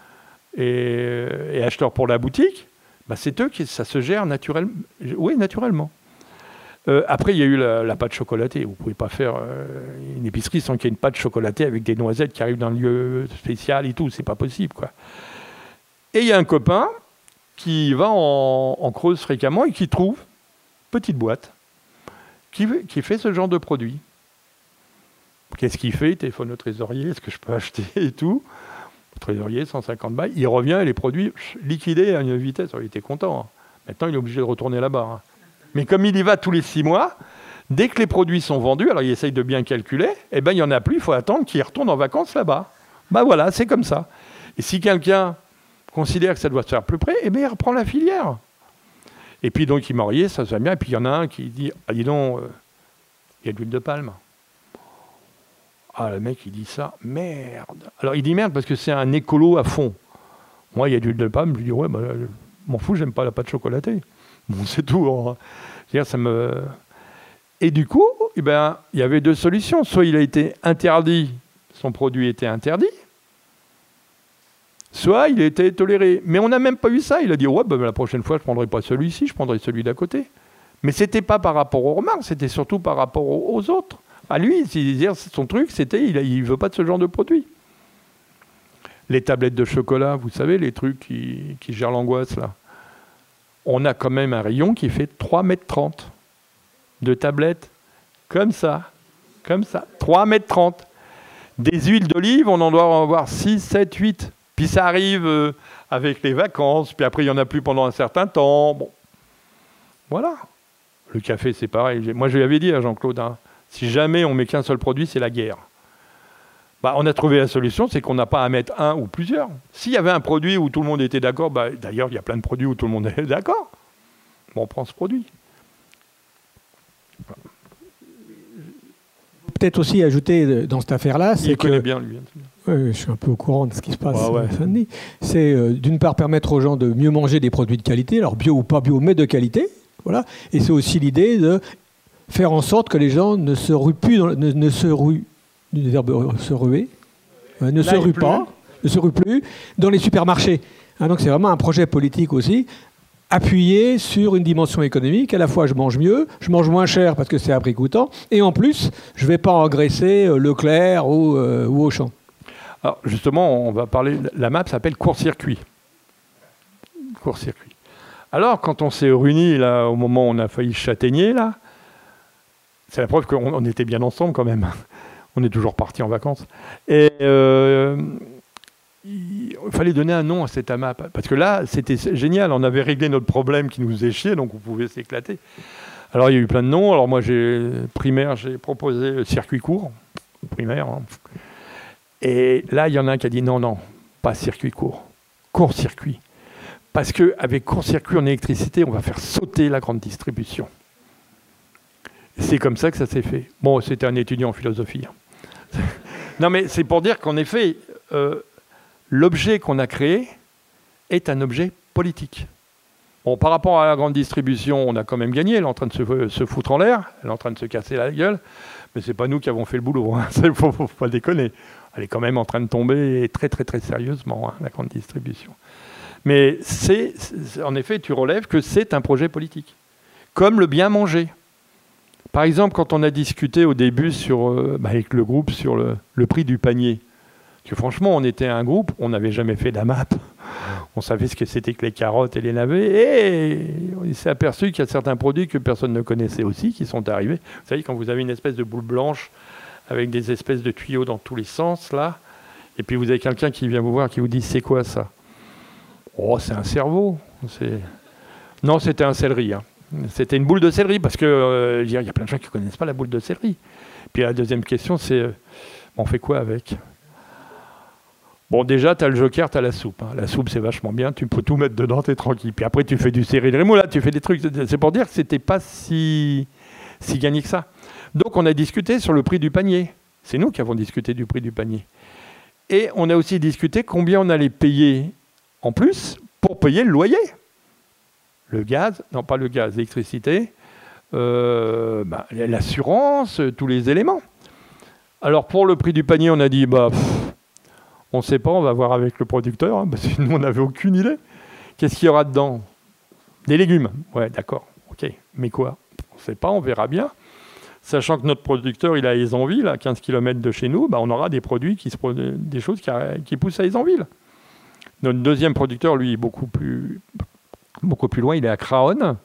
et, et acheteurs pour la boutique, bah c'est eux qui ça se gère naturellement. Oui, naturellement. Euh, après, il y a eu la, la pâte chocolatée. Vous ne pouvez pas faire euh, une épicerie sans qu'il y ait une pâte chocolatée avec des noisettes qui arrivent dans un lieu spécial et tout. C'est pas possible, quoi. Et il y a un copain qui va en, en Creuse fréquemment et qui trouve, petite boîte, qui, qui fait ce genre de produit. Qu'est-ce qu'il fait? Il téléphone au trésorier, est-ce que je peux acheter et tout? Le trésorier, cent cinquante balles, il revient et les produits liquidés à une vitesse. Alors, il était content. Hein. Maintenant, il est obligé de retourner là-bas. Hein. Mais comme il y va tous les six mois, dès que les produits sont vendus, alors il essaye de bien calculer, eh ben, il n'y en a plus, il faut attendre qu'il retourne en vacances là-bas. Ben voilà, c'est comme ça. Et si quelqu'un considère que ça doit se faire plus près, eh bien, il reprend la filière. Et puis, donc, il m'enriait, ça se va bien. Et puis, il y en a un qui dit, ah, dis donc, euh, il y a de l'huile de palme. Ah, le mec, il dit ça, merde. Alors, il dit merde parce que c'est un écolo à fond. Moi, il y a de l'huile de palme, je lui dis, ouais, bah, je m'en fous, j'aime pas la pâte chocolatée. Bon, c'est tout. Hein. C'est-à-dire, ça me... Et du coup, eh ben, il y avait deux solutions. Soit il a été interdit, son produit était interdit, soit il était toléré. Mais on n'a même pas eu ça. Il a dit, ouais, bah, la prochaine fois, je ne prendrai pas celui-ci, je prendrai celui d'à côté. Mais ce n'était pas par rapport aux remarques, c'était surtout par rapport aux autres. À lui, son truc, c'était il ne veut pas de ce genre de produit. Les tablettes de chocolat, vous savez, les trucs qui, qui gèrent l'angoisse, là. On a quand même un rayon qui fait trois mètres trente de tablettes, comme ça, comme ça, trois mètres trente. Des huiles d'olive, on en doit en avoir six, sept, huit. Puis ça arrive euh, avec les vacances, puis après il n'y en a plus pendant un certain temps. Bon, voilà. Le café, c'est pareil. Moi, je lui avais dit à Jean-Claude, hein, si jamais on met qu'un seul produit, c'est la guerre. Bah, on a trouvé la solution, c'est qu'on n'a pas à mettre un ou plusieurs. S'il y avait un produit où tout le monde était d'accord, bah, d'ailleurs, il y a plein de produits où tout le monde est d'accord. Bon, on prend ce produit. Peut-être aussi ajouter dans cette affaire-là, c'est il que... connaît bien, lui. Oui, je suis un peu au courant de ce qui se passe ah ouais. à Saint-Denis. C'est euh, d'une part permettre aux gens de mieux manger des produits de qualité, alors bio ou pas bio, mais de qualité. Voilà. Et c'est aussi l'idée de faire en sorte que les gens ne se ruent plus, dans, ne, ne se ruent, le verbe se ruer, euh, ne Là, se ruent pas, ne se ruent plus dans les supermarchés. Hein, donc c'est vraiment un projet politique aussi, appuyé sur une dimension économique. À la fois, je mange mieux, je mange moins cher parce que c'est à prix coûtant, et en plus, je ne vais pas engraisser Leclerc ou, euh, ou Auchan. Alors justement, on va parler. La map s'appelle court-circuit. Court-circuit. Alors, quand on s'est réunis là, au moment où on a failli se châtaigner, là, c'est la preuve qu'on on était bien ensemble quand même. On est toujours partis en vacances. Et euh, il fallait donner un nom à cette A M A P. Parce que là, c'était génial. On avait réglé notre problème qui nous faisait chier, donc on pouvait s'éclater. Alors, il y a eu plein de noms. Alors, moi, j'ai primaire, j'ai proposé circuit court. Primaire. Hein. Et là, il y en a un qui a dit non, non, pas circuit court. Court-circuit. Parce qu'avec court-circuit en électricité, on va faire sauter la grande distribution. C'est comme ça que ça s'est fait. Bon, c'était un étudiant en philosophie. Non, mais c'est pour dire qu'en effet, euh, l'objet qu'on a créé est un objet politique. Bon, par rapport à la grande distribution, on a quand même gagné. Elle est en train de se, se foutre en l'air. Elle est en train de se casser la gueule. Mais ce n'est pas nous qui avons fait le boulot. Il ne faut, faut pas déconner. Elle est quand même en train de tomber très, très, très sérieusement, hein, la grande distribution. Mais c'est, c'est, en effet, tu relèves que c'est un projet politique. Comme le bien manger. Par exemple, quand on a discuté au début sur, euh, bah, avec le groupe sur le, le prix du panier, parce que franchement, on était un groupe, on n'avait jamais fait d'A M A P. On savait ce que c'était que les carottes et les navets, et on s'est aperçu qu'il y a certains produits que personne ne connaissait aussi, qui sont arrivés. Vous savez, quand vous avez une espèce de boule blanche avec des espèces de tuyaux dans tous les sens, là, et puis vous avez quelqu'un qui vient vous voir, qui vous dit « c'est quoi ça ?» Oh, c'est un cerveau. C'est... Non, c'était un céleri. Hein. C'était une boule de céleri, parce qu'il euh, y a plein de gens qui ne connaissent pas la boule de céleri. Puis la deuxième question, c'est euh, on fait quoi avec ? Bon, déjà, tu as le joker, tu as la soupe. Hein. La soupe, c'est vachement bien. Tu peux tout mettre dedans, tu es tranquille. Puis après, tu fais du céleri rémoulade, tu fais des trucs. C'est pour dire que ce n'était pas si, si gagné que ça. Donc, on a discuté sur le prix du panier. C'est nous qui avons discuté du prix du panier. Et on a aussi discuté combien on allait payer en plus pour payer le loyer. Le gaz, non pas le gaz, l'électricité, euh, bah, l'assurance, tous les éléments. Alors, pour le prix du panier, on a dit, bah... Pff, on ne sait pas, on va voir avec le producteur, hein, parce que nous, on n'avait aucune idée. Qu'est-ce qu'il y aura dedans ? Des légumes. Ouais, d'accord, ok. Mais quoi ? On ne sait pas, on verra bien. Sachant que notre producteur, il a Aizanville, à quinze kilomètres de chez nous, bah, on aura des produits, qui se, des choses qui, qui poussent à Aizanville. Notre deuxième producteur, lui, est beaucoup plus, beaucoup plus loin, il est à Craonne.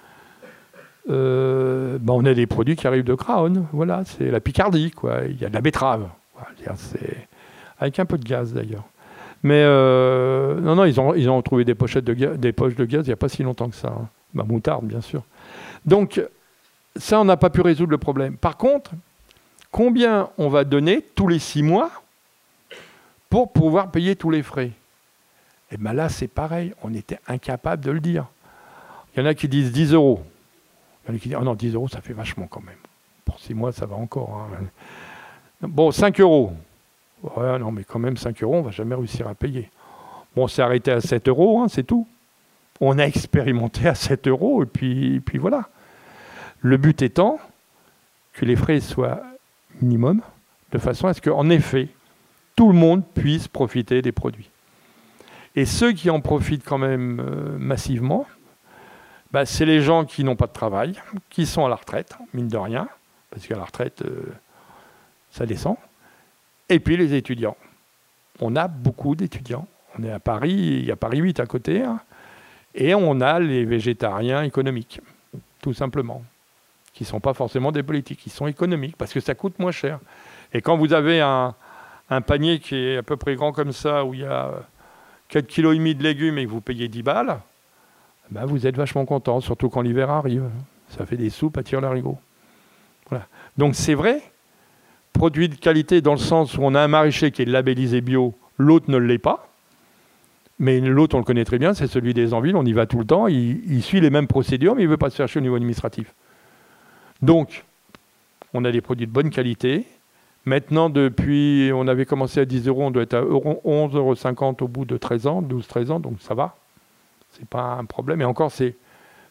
Euh, bah, on a des produits qui arrivent de Craonne. Voilà, c'est la Picardie, quoi. Il y a de la betterave. Voilà, c'est... Avec un peu de gaz, d'ailleurs. Mais euh, non, non, ils ont, ils ont trouvé des, pochettes de gaz, des poches de gaz il n'y a pas si longtemps que ça. Hein. Bah, moutarde, bien sûr. Donc, ça, on n'a pas pu résoudre le problème. Par contre, combien on va donner tous les six mois pour pouvoir payer tous les frais ? Et bien là, c'est pareil. On était incapable de le dire. Il y en a qui disent dix euros. Il y en a qui disent, oh non, dix euros, ça fait vachement quand même. Pour six mois, ça va encore. Hein. Bon, cinq euros. Ouais, non, mais quand même, cinq euros, on ne va jamais réussir à payer. Bon, on s'est arrêté à sept euros, hein, c'est tout. On a expérimenté à sept euros, et puis, et puis voilà. Le but étant que les frais soient minimum, de façon à ce qu'en effet, tout le monde puisse profiter des produits. Et ceux qui en profitent quand même euh, massivement, bah, c'est les gens qui n'ont pas de travail, qui sont à la retraite, mine de rien, parce qu'à la retraite, euh, ça descend. Et puis les étudiants. On a beaucoup d'étudiants. On est à Paris, il y a Paris huit à côté, hein, et on a les végétariens économiques, tout simplement, qui ne sont pas forcément des politiques, qui sont économiques, parce que ça coûte moins cher. Et quand vous avez un, un panier qui est à peu près grand comme ça, où il y a quatre virgule cinq kilos de légumes et que vous payez dix balles, ben vous êtes vachement content, surtout quand l'hiver arrive. Ça fait des soupes à tire-larigot. Voilà. Donc c'est vrai, produit de qualité dans le sens où on a un maraîcher qui est labellisé bio, l'autre ne l'est pas. Mais l'autre, on le connaît très bien, c'est celui des Aizanville, on y va tout le temps, il, il suit les mêmes procédures, mais il ne veut pas se faire chier au niveau administratif. Donc, on a des produits de bonne qualité. Maintenant, depuis, on avait commencé à dix euros, on doit être à onze euros cinquante au bout de treize ans, douze treize ans, donc ça va. Ce n'est pas un problème. Et encore, c'est,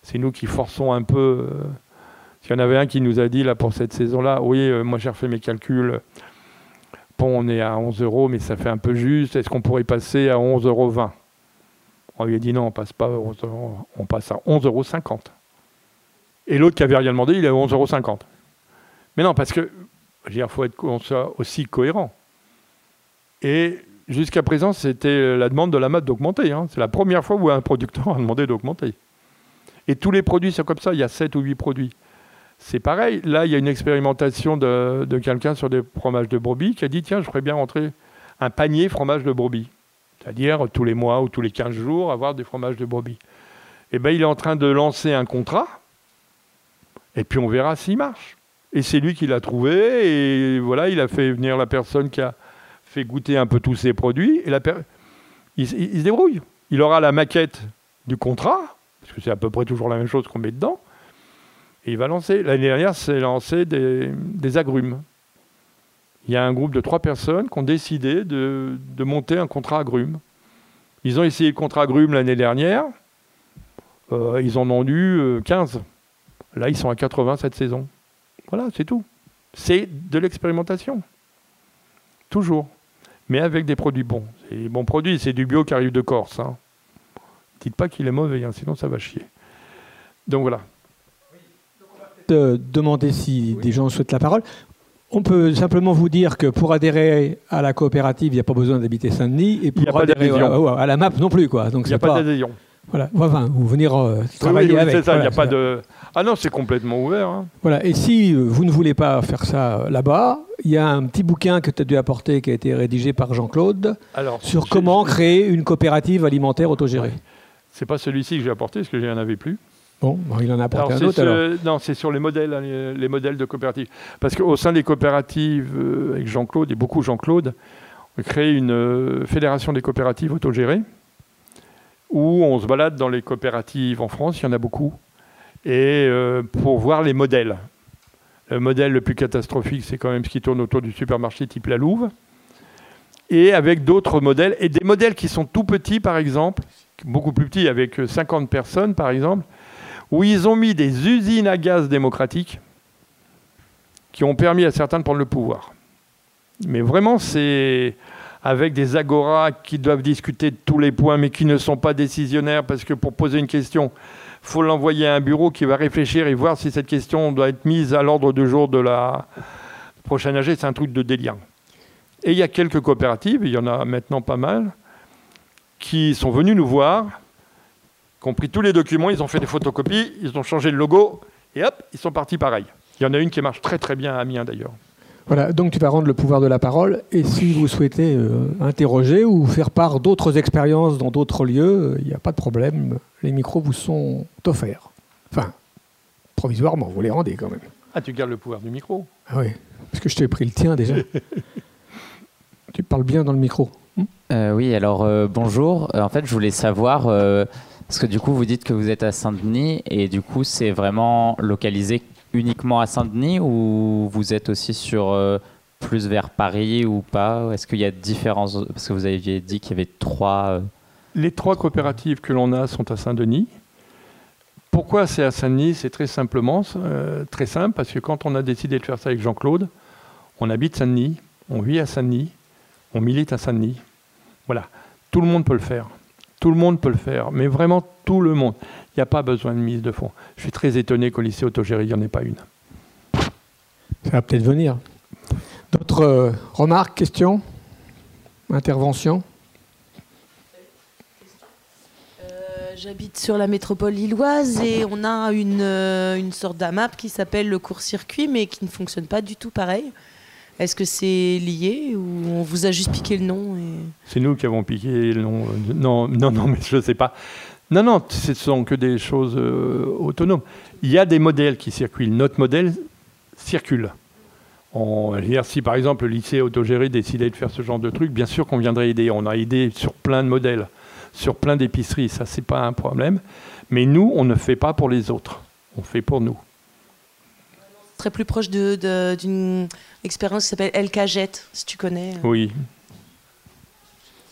C'est nous qui forçons un peu. Euh, il y en avait un qui nous a dit, là, pour cette saison-là, oui, euh, moi j'ai refait mes calculs. Bon, on est à onze euros, mais ça fait un peu juste. Est-ce qu'on pourrait passer à onze euros vingt? On lui a dit non, on passe pas à onze euros, on passe à onze euros cinquante. Et l'autre qui avait rien demandé, il est à onze euros cinquante. Mais non, parce que, je veux dire, il faut être qu'on soit aussi cohérent. Et jusqu'à présent, c'était la demande de la M A D d'augmenter. Hein. C'est la première fois où un producteur a demandé d'augmenter. Et tous les produits sont comme ça, il y a sept ou huit produits. C'est pareil, là, il y a une expérimentation de, de quelqu'un sur des fromages de brebis qui a dit, tiens, je ferais bien rentrer un panier fromage de brebis. C'est-à-dire, tous les mois ou tous les quinze jours, avoir des fromages de brebis. Et bien, il est en train de lancer un contrat, et puis on verra s'il marche. Et c'est lui qui l'a trouvé, et voilà, il a fait venir la personne qui a fait goûter un peu tous ses produits, et la per... il, il, il se débrouille. Il aura la maquette du contrat, parce que c'est à peu près toujours la même chose qu'on met dedans, et il va lancer. L'année dernière, c'est lancé des, des agrumes. Il y a un groupe de trois personnes qui ont décidé de, de monter un contrat agrumes. Ils ont essayé le contrat agrumes l'année dernière, euh, ils en ont eu euh, quinze. Là, ils sont à quatre-vingts cette saison. Voilà, c'est tout. C'est de l'expérimentation. Toujours. Mais avec des produits bons. Et les bons produits, c'est du bio qui arrive de Corse. Hein. Dites pas qu'il est mauvais, hein, sinon ça va chier. Donc voilà. De demander si oui. des gens souhaitent la parole. On peut simplement vous dire que pour adhérer à la coopérative, il n'y a pas besoin d'habiter Saint-Denis. Et pour adhérer à, à la M A P non plus. Quoi. Donc il n'y a pas, pas d'adhésion. Voilà, enfin, ou venir euh, travailler oui, oui, avec. C'est ça, il voilà, n'y a pas de... Ah non, c'est complètement ouvert. Hein. Voilà, et si euh, vous ne voulez pas faire ça euh, là-bas, il y a un petit bouquin que tu as dû apporter qui a été rédigé par Jean-Claude Alors, sur comment créer une coopérative alimentaire autogérée. Ouais. C'est pas celui-ci que j'ai apporté, parce que je n'en avais plus. Bon, bon, il en a apporté alors, un autre ce... alors. Non, c'est sur les modèles, les, les modèles de coopératives. Parce qu'au sein des coopératives, euh, avec Jean-Claude, et beaucoup Jean-Claude, on a créé une euh, fédération des coopératives autogérées, où on se balade dans les coopératives en France, il y en a beaucoup, et euh, pour voir les modèles. Le modèle le plus catastrophique, c'est quand même ce qui tourne autour du supermarché type La Louve, et avec d'autres modèles, et des modèles qui sont tout petits, par exemple, beaucoup plus petits, avec cinquante personnes, par exemple, où ils ont mis des usines à gaz démocratiques qui ont permis à certains de prendre le pouvoir. Mais vraiment, c'est... avec des agoras qui doivent discuter de tous les points, mais qui ne sont pas décisionnaires, parce que pour poser une question, il faut l'envoyer à un bureau qui va réfléchir et voir si cette question doit être mise à l'ordre du jour de la prochaine A G. C'est un truc de délire. Et il y a quelques coopératives, il y en a maintenant pas mal, qui sont venus nous voir, qui ont pris tous les documents, ils ont fait des photocopies, ils ont changé le logo, et hop, ils sont partis pareil. Il y en a une qui marche très très bien à Amiens d'ailleurs. Voilà, donc tu vas rendre le pouvoir de la parole. Et si vous souhaitez euh, interroger ou faire part d'autres expériences dans d'autres lieux, il n'y a pas de problème. Les micros vous sont offerts. Enfin, provisoirement, vous les rendez quand même. Ah, tu gardes le pouvoir du micro? Ah oui, parce que je t'ai pris le tien déjà. Tu parles bien dans le micro. euh, Oui, alors euh, bonjour. Euh, en fait, je voulais savoir, euh, parce que du coup, vous dites que vous êtes à Saint-Denis, et du coup, c'est vraiment localisé uniquement à Saint-Denis, ou vous êtes aussi sur euh, plus vers Paris ou pas? Est-ce qu'il y a différents... Parce que vous aviez dit qu'il y avait trois... Euh... Les trois coopératives que l'on a sont à Saint-Denis. Pourquoi c'est à Saint-Denis? C'est très simplement, euh, très simple, parce que quand on a décidé de faire ça avec Jean-Claude, on habite Saint-Denis, on vit à Saint-Denis, on milite à Saint-Denis. Voilà, tout le monde peut le faire. Tout le monde peut le faire, mais vraiment tout le monde. Il n'y a pas besoin de mise de fonds. Je suis très étonné qu'au lycée autogéré, il n'y en ait pas une. Ça va peut-être venir. D'autres euh, remarques, questions, interventions? euh, J'habite sur la métropole lilloise et on a une, euh, une sorte d'A M A P qui s'appelle le court-circuit, mais qui ne fonctionne pas du tout pareil. Est-ce que c'est lié ou on vous a juste piqué le nom et... C'est nous qui avons piqué le nom. Non, non, non, mais je ne sais pas. Non, non, ce ne sont que des choses euh, autonomes. Il y a des modèles qui circulent. Notre modèle circule. On, si par exemple le lycée autogéré décidait de faire ce genre de truc, bien sûr qu'on viendrait aider. On a aidé sur plein de modèles, sur plein d'épiceries. Ça, ce n'est pas un problème. Mais nous, on ne fait pas pour les autres. On fait pour nous. Très plus proche de, de, d'une expérience qui s'appelle El Cagette, si tu connais. Oui.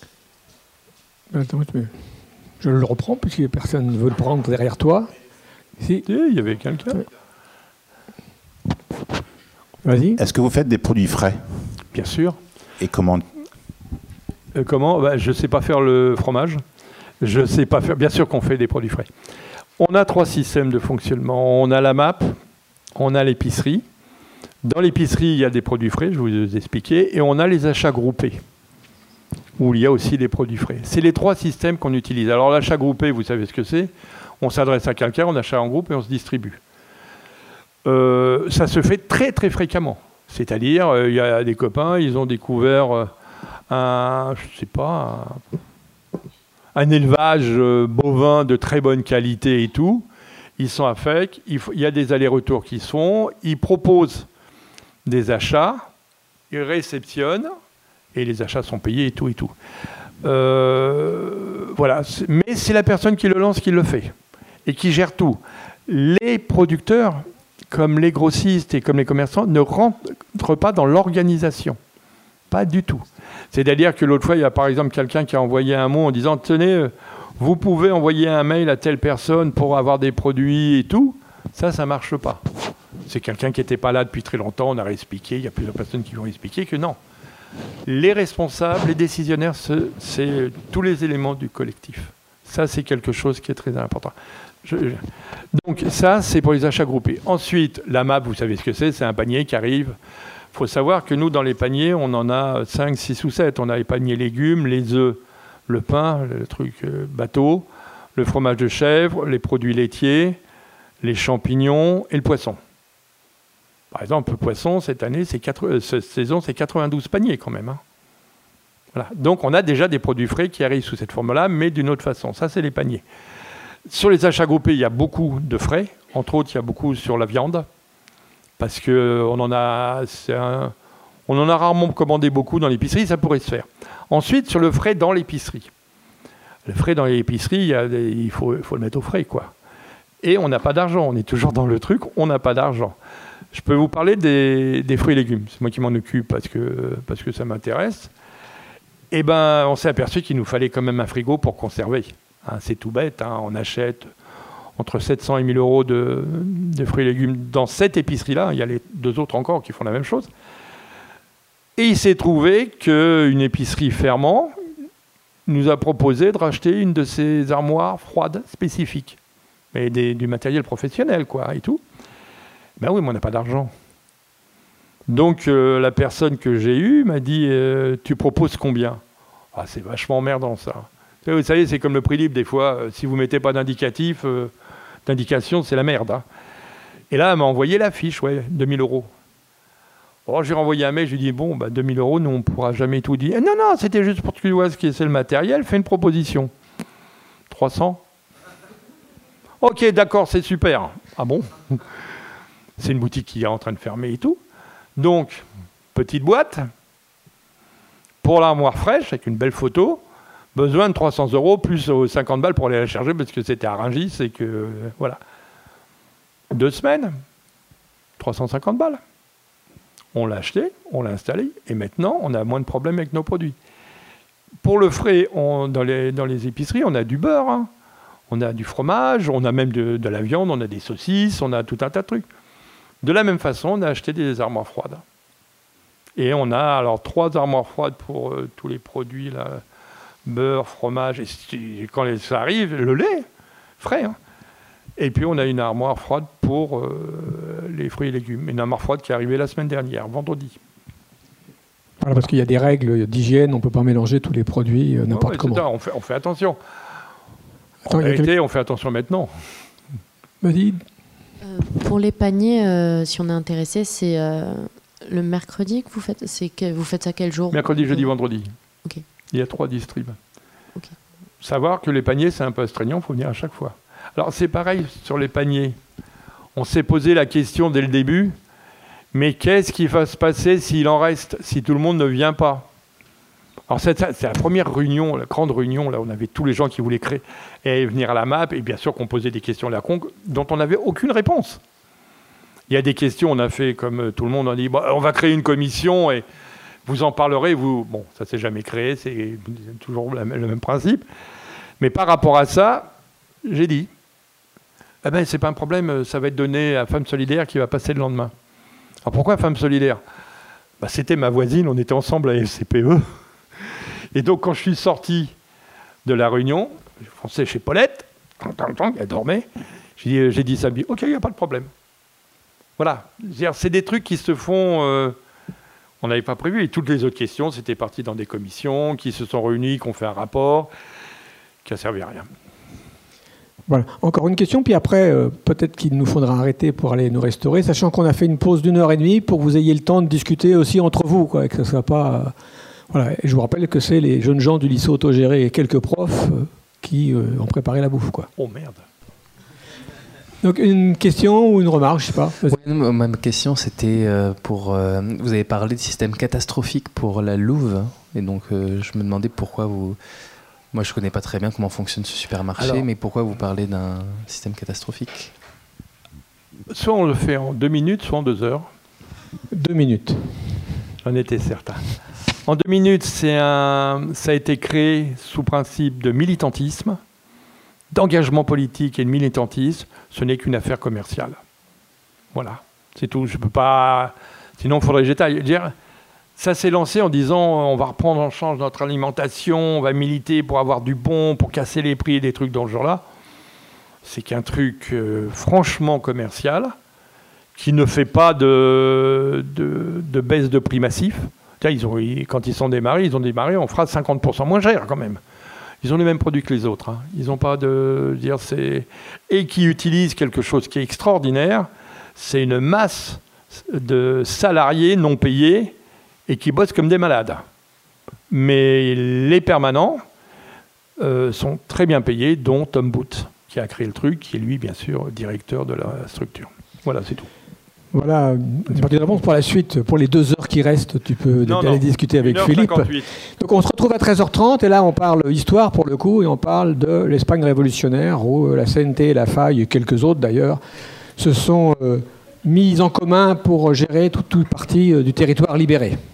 Attends, je le reprends puisque personne ne veut le prendre derrière toi. Si. Si, il y avait quelqu'un. Vas-y. Est-ce que vous faites des produits frais? Bien sûr. Et comment? Euh, comment bah, je ne sais pas faire le fromage. Je sais pas faire. Bien sûr qu'on fait des produits frais. On a trois systèmes de fonctionnement. On a la M A P, on a l'épicerie. Dans l'épicerie, il y a des produits frais, je vous ai expliqué, et on a les achats groupés, où il y a aussi des produits frais. C'est les trois systèmes qu'on utilise. Alors l'achat groupé, vous savez ce que c'est. On s'adresse à quelqu'un, on achète en groupe et on se distribue. Euh, ça se fait très très fréquemment. C'est-à-dire, euh, il y a des copains, ils ont découvert euh, un, je sais pas, un, un élevage euh, bovin de très bonne qualité et tout. Ils sont à F E C, il, faut, il y a des allers-retours qui se font, ils proposent des achats, ils réceptionnent, et les achats sont payés et tout et tout. Euh, voilà, mais c'est la personne qui le lance qui le fait, et qui gère tout. Les producteurs, comme les grossistes et comme les commerçants, ne rentrent pas dans l'organisation. Pas du tout. C'est-à-dire que l'autre fois, il y a par exemple quelqu'un qui a envoyé un mot en disant « Tenez, vous pouvez envoyer un mail à telle personne pour avoir des produits et tout ». Ça, ça ne marche pas. C'est quelqu'un qui n'était pas là depuis très longtemps, on a réexpliqué, il y a plusieurs personnes qui vont expliquer que non. Les responsables, les décisionnaires, c'est tous les éléments du collectif. Ça, c'est quelque chose qui est très important. Je, je... Donc ça, c'est pour les achats groupés. Ensuite, la M A P, vous savez ce que c'est, c'est un panier qui arrive. Il faut savoir que nous, dans les paniers, on en a cinq, six ou sept. On a les paniers légumes, les œufs, le pain, le truc euh, bateau, le fromage de chèvre, les produits laitiers, les champignons et le poisson. Par exemple, le poisson, cette année, c'est quatre, euh, cette saison, c'est quatre-vingt-douze paniers quand même. Hein. Voilà. Donc on a déjà des produits frais qui arrivent sous cette forme-là, mais d'une autre façon. Ça, c'est les paniers. Sur les achats groupés, il y a beaucoup de frais. Entre autres, il y a beaucoup sur la viande. Parce qu'on en a, un, on en a rarement commandé beaucoup dans l'épicerie, ça pourrait se faire. Ensuite, sur le frais dans l'épicerie. Le frais dans l'épicerie, il, y a des, il, faut, il faut le mettre au frais, quoi. Et on n'a pas d'argent. On est toujours dans le truc, on n'a pas d'argent. Je peux vous parler des, des fruits et légumes. C'est moi qui m'en occupe parce que, parce que ça m'intéresse. Eh bien, on s'est aperçu qu'il nous fallait quand même un frigo pour conserver. Hein, c'est tout bête, hein, on achète entre sept cents et mille euros de, de fruits et légumes dans cette épicerie-là. Il y a les deux autres encore qui font la même chose. Et il s'est trouvé qu'une épicerie Fermant nous a proposé de racheter une de ces armoires froides spécifiques. Mais des, du matériel professionnel, quoi, et tout. Ben oui, mais on n'a pas d'argent. Donc, euh, la personne que j'ai eue m'a dit euh, « Tu proposes combien ?» Ah, c'est vachement emmerdant, ça. Vous savez, c'est comme le prix libre, des fois. Euh, si vous ne mettez pas d'indicatif, euh, d'indication, c'est la merde. Hein. Et là, elle m'a envoyé la fiche, ouais, deux mille euros. Alors, j'ai renvoyé un mail, je lui ai dit « Bon, bah, deux mille euros, nous, on ne pourra jamais tout dire. » Non, non, c'était juste pour que tu vois ce que c'est le matériel. Fais une proposition. trois cents. Ok, d'accord, c'est super. Ah bon? C'est une boutique qui est en train de fermer et tout. Donc, petite boîte, pour l'armoire fraîche, avec une belle photo, besoin de trois cents euros, plus cinquante balles pour aller la charger, parce que c'était à Rungis, et que, euh, voilà. Deux semaines, trois cent cinquante balles. On l'a acheté, on l'a installé, et maintenant, on a moins de problèmes avec nos produits. Pour le frais, on, dans, les, dans les épiceries, on a du beurre, hein. On a du fromage, on a même de, de la viande, on a des saucisses, on a tout un tas de trucs. De la même façon, on a acheté des armoires froides. Et on a alors trois armoires froides pour euh, tous les produits, là, beurre, fromage, et quand les, ça arrive, le lait, frais. Hein. Et puis on a une armoire froide pour euh, les fruits et légumes. Une armoire froide qui est arrivée la semaine dernière, vendredi. Voilà, parce qu'il y a des règles d'hygiène, on ne peut pas mélanger tous les produits euh, n'importe ouais, comment. Ça, on, fait, on fait attention. Attends, en vérité, quel... on fait attention maintenant. Vas-y. Euh, pour les paniers, euh, si on est intéressé, c'est euh, le mercredi que vous faites. C'est que vous faites ça quel jour? Mercredi, jeudi, vendredi. Okay. Il y a trois distribs. Okay. Savoir que les paniers, c'est un peu astreignant, il faut venir à chaque fois. Alors c'est pareil sur les paniers. On s'est posé la question dès le début, mais qu'est-ce qui va se passer s'il en reste, si tout le monde ne vient pas? Alors c'est, c'est la première réunion, la grande réunion, là on avait tous les gens qui voulaient créer et venir à la M A P, et bien sûr qu'on posait des questions à la conque dont on n'avait aucune réponse. Il y a des questions, on a fait comme tout le monde, on a dit bon, on va créer une commission et vous en parlerez, vous. Bon, ça s'est jamais créé, c'est toujours le même principe. Mais par rapport à ça, j'ai dit, Eh ben, c'est pas un problème, ça va être donné à Femmes Solidaires qui va passer le lendemain. Alors pourquoi Femmes Solidaires? Bah, c'était ma voisine, on était ensemble à F C P E. Et donc quand je suis sorti de la réunion, je fonçais chez Paulette, elle dormait, j'ai dit, j'ai dit samedi, ok, il n'y a pas de problème. Voilà, c'est des trucs qui se font, euh, on n'avait pas prévu, et toutes les autres questions, c'était parti dans des commissions, qui se sont réunies, qui ont fait un rapport, qui n'a servi à rien. Voilà. Encore une question, puis après, euh, peut-être qu'il nous faudra arrêter pour aller nous restaurer, sachant qu'on a fait une pause d'une heure et demie pour que vous ayez le temps de discuter aussi entre vous, quoi, et que ce ne soit pas... Euh, voilà. Et je vous rappelle que c'est les jeunes gens du lycée autogéré et quelques profs euh, qui euh, ont préparé la bouffe, quoi. Oh merde. Donc une question ou une remarque, je ne sais pas. Oui, non, ma question, c'était euh, pour... Euh, vous avez parlé de système catastrophique pour la louve, et donc euh, je me demandais pourquoi vous... Moi, je ne connais pas très bien comment fonctionne ce supermarché, Alors, mais pourquoi vous parlez d'un système catastrophique? Soit on le fait en deux minutes, soit en deux heures. Deux minutes. J'en étais certain. En deux minutes, c'est un, ça a été créé sous principe de militantisme, d'engagement politique et de militantisme. Ce n'est qu'une affaire commerciale. Voilà, c'est tout. Je peux pas... Sinon, il faudrait que j'étaille. Dire... Ça s'est lancé en disant on va reprendre en charge notre alimentation, on va militer pour avoir du bon, pour casser les prix et des trucs dans ce genre-là. C'est qu'un truc euh, franchement commercial qui ne fait pas de, de, de baisse de prix massif. Ils ont, ils, quand ils sont démarrés, ils ont démarré, on fera cinquante pour cent moins cher quand même. Ils ont les mêmes produits que les autres. Hein. Ils n'ont pas de dire c'est et qui utilisent quelque chose qui est extraordinaire. C'est une masse de salariés non payés et qui bossent comme des malades. Mais les permanents euh, sont très bien payés, dont Tom Booth, qui a créé le truc, qui est lui, bien sûr, directeur de la structure. Voilà, c'est tout. Voilà, une partie de réponse pour la suite. Pour les deux heures qui restent, tu peux non, aller non. discuter avec Philippe. Donc on se retrouve à treize heures trente, et là on parle histoire pour le coup, et on parle de l'Espagne révolutionnaire, où la C N T, la Faille et quelques autres d'ailleurs se sont euh, mis en commun pour gérer toute, toute partie euh, du territoire libéré.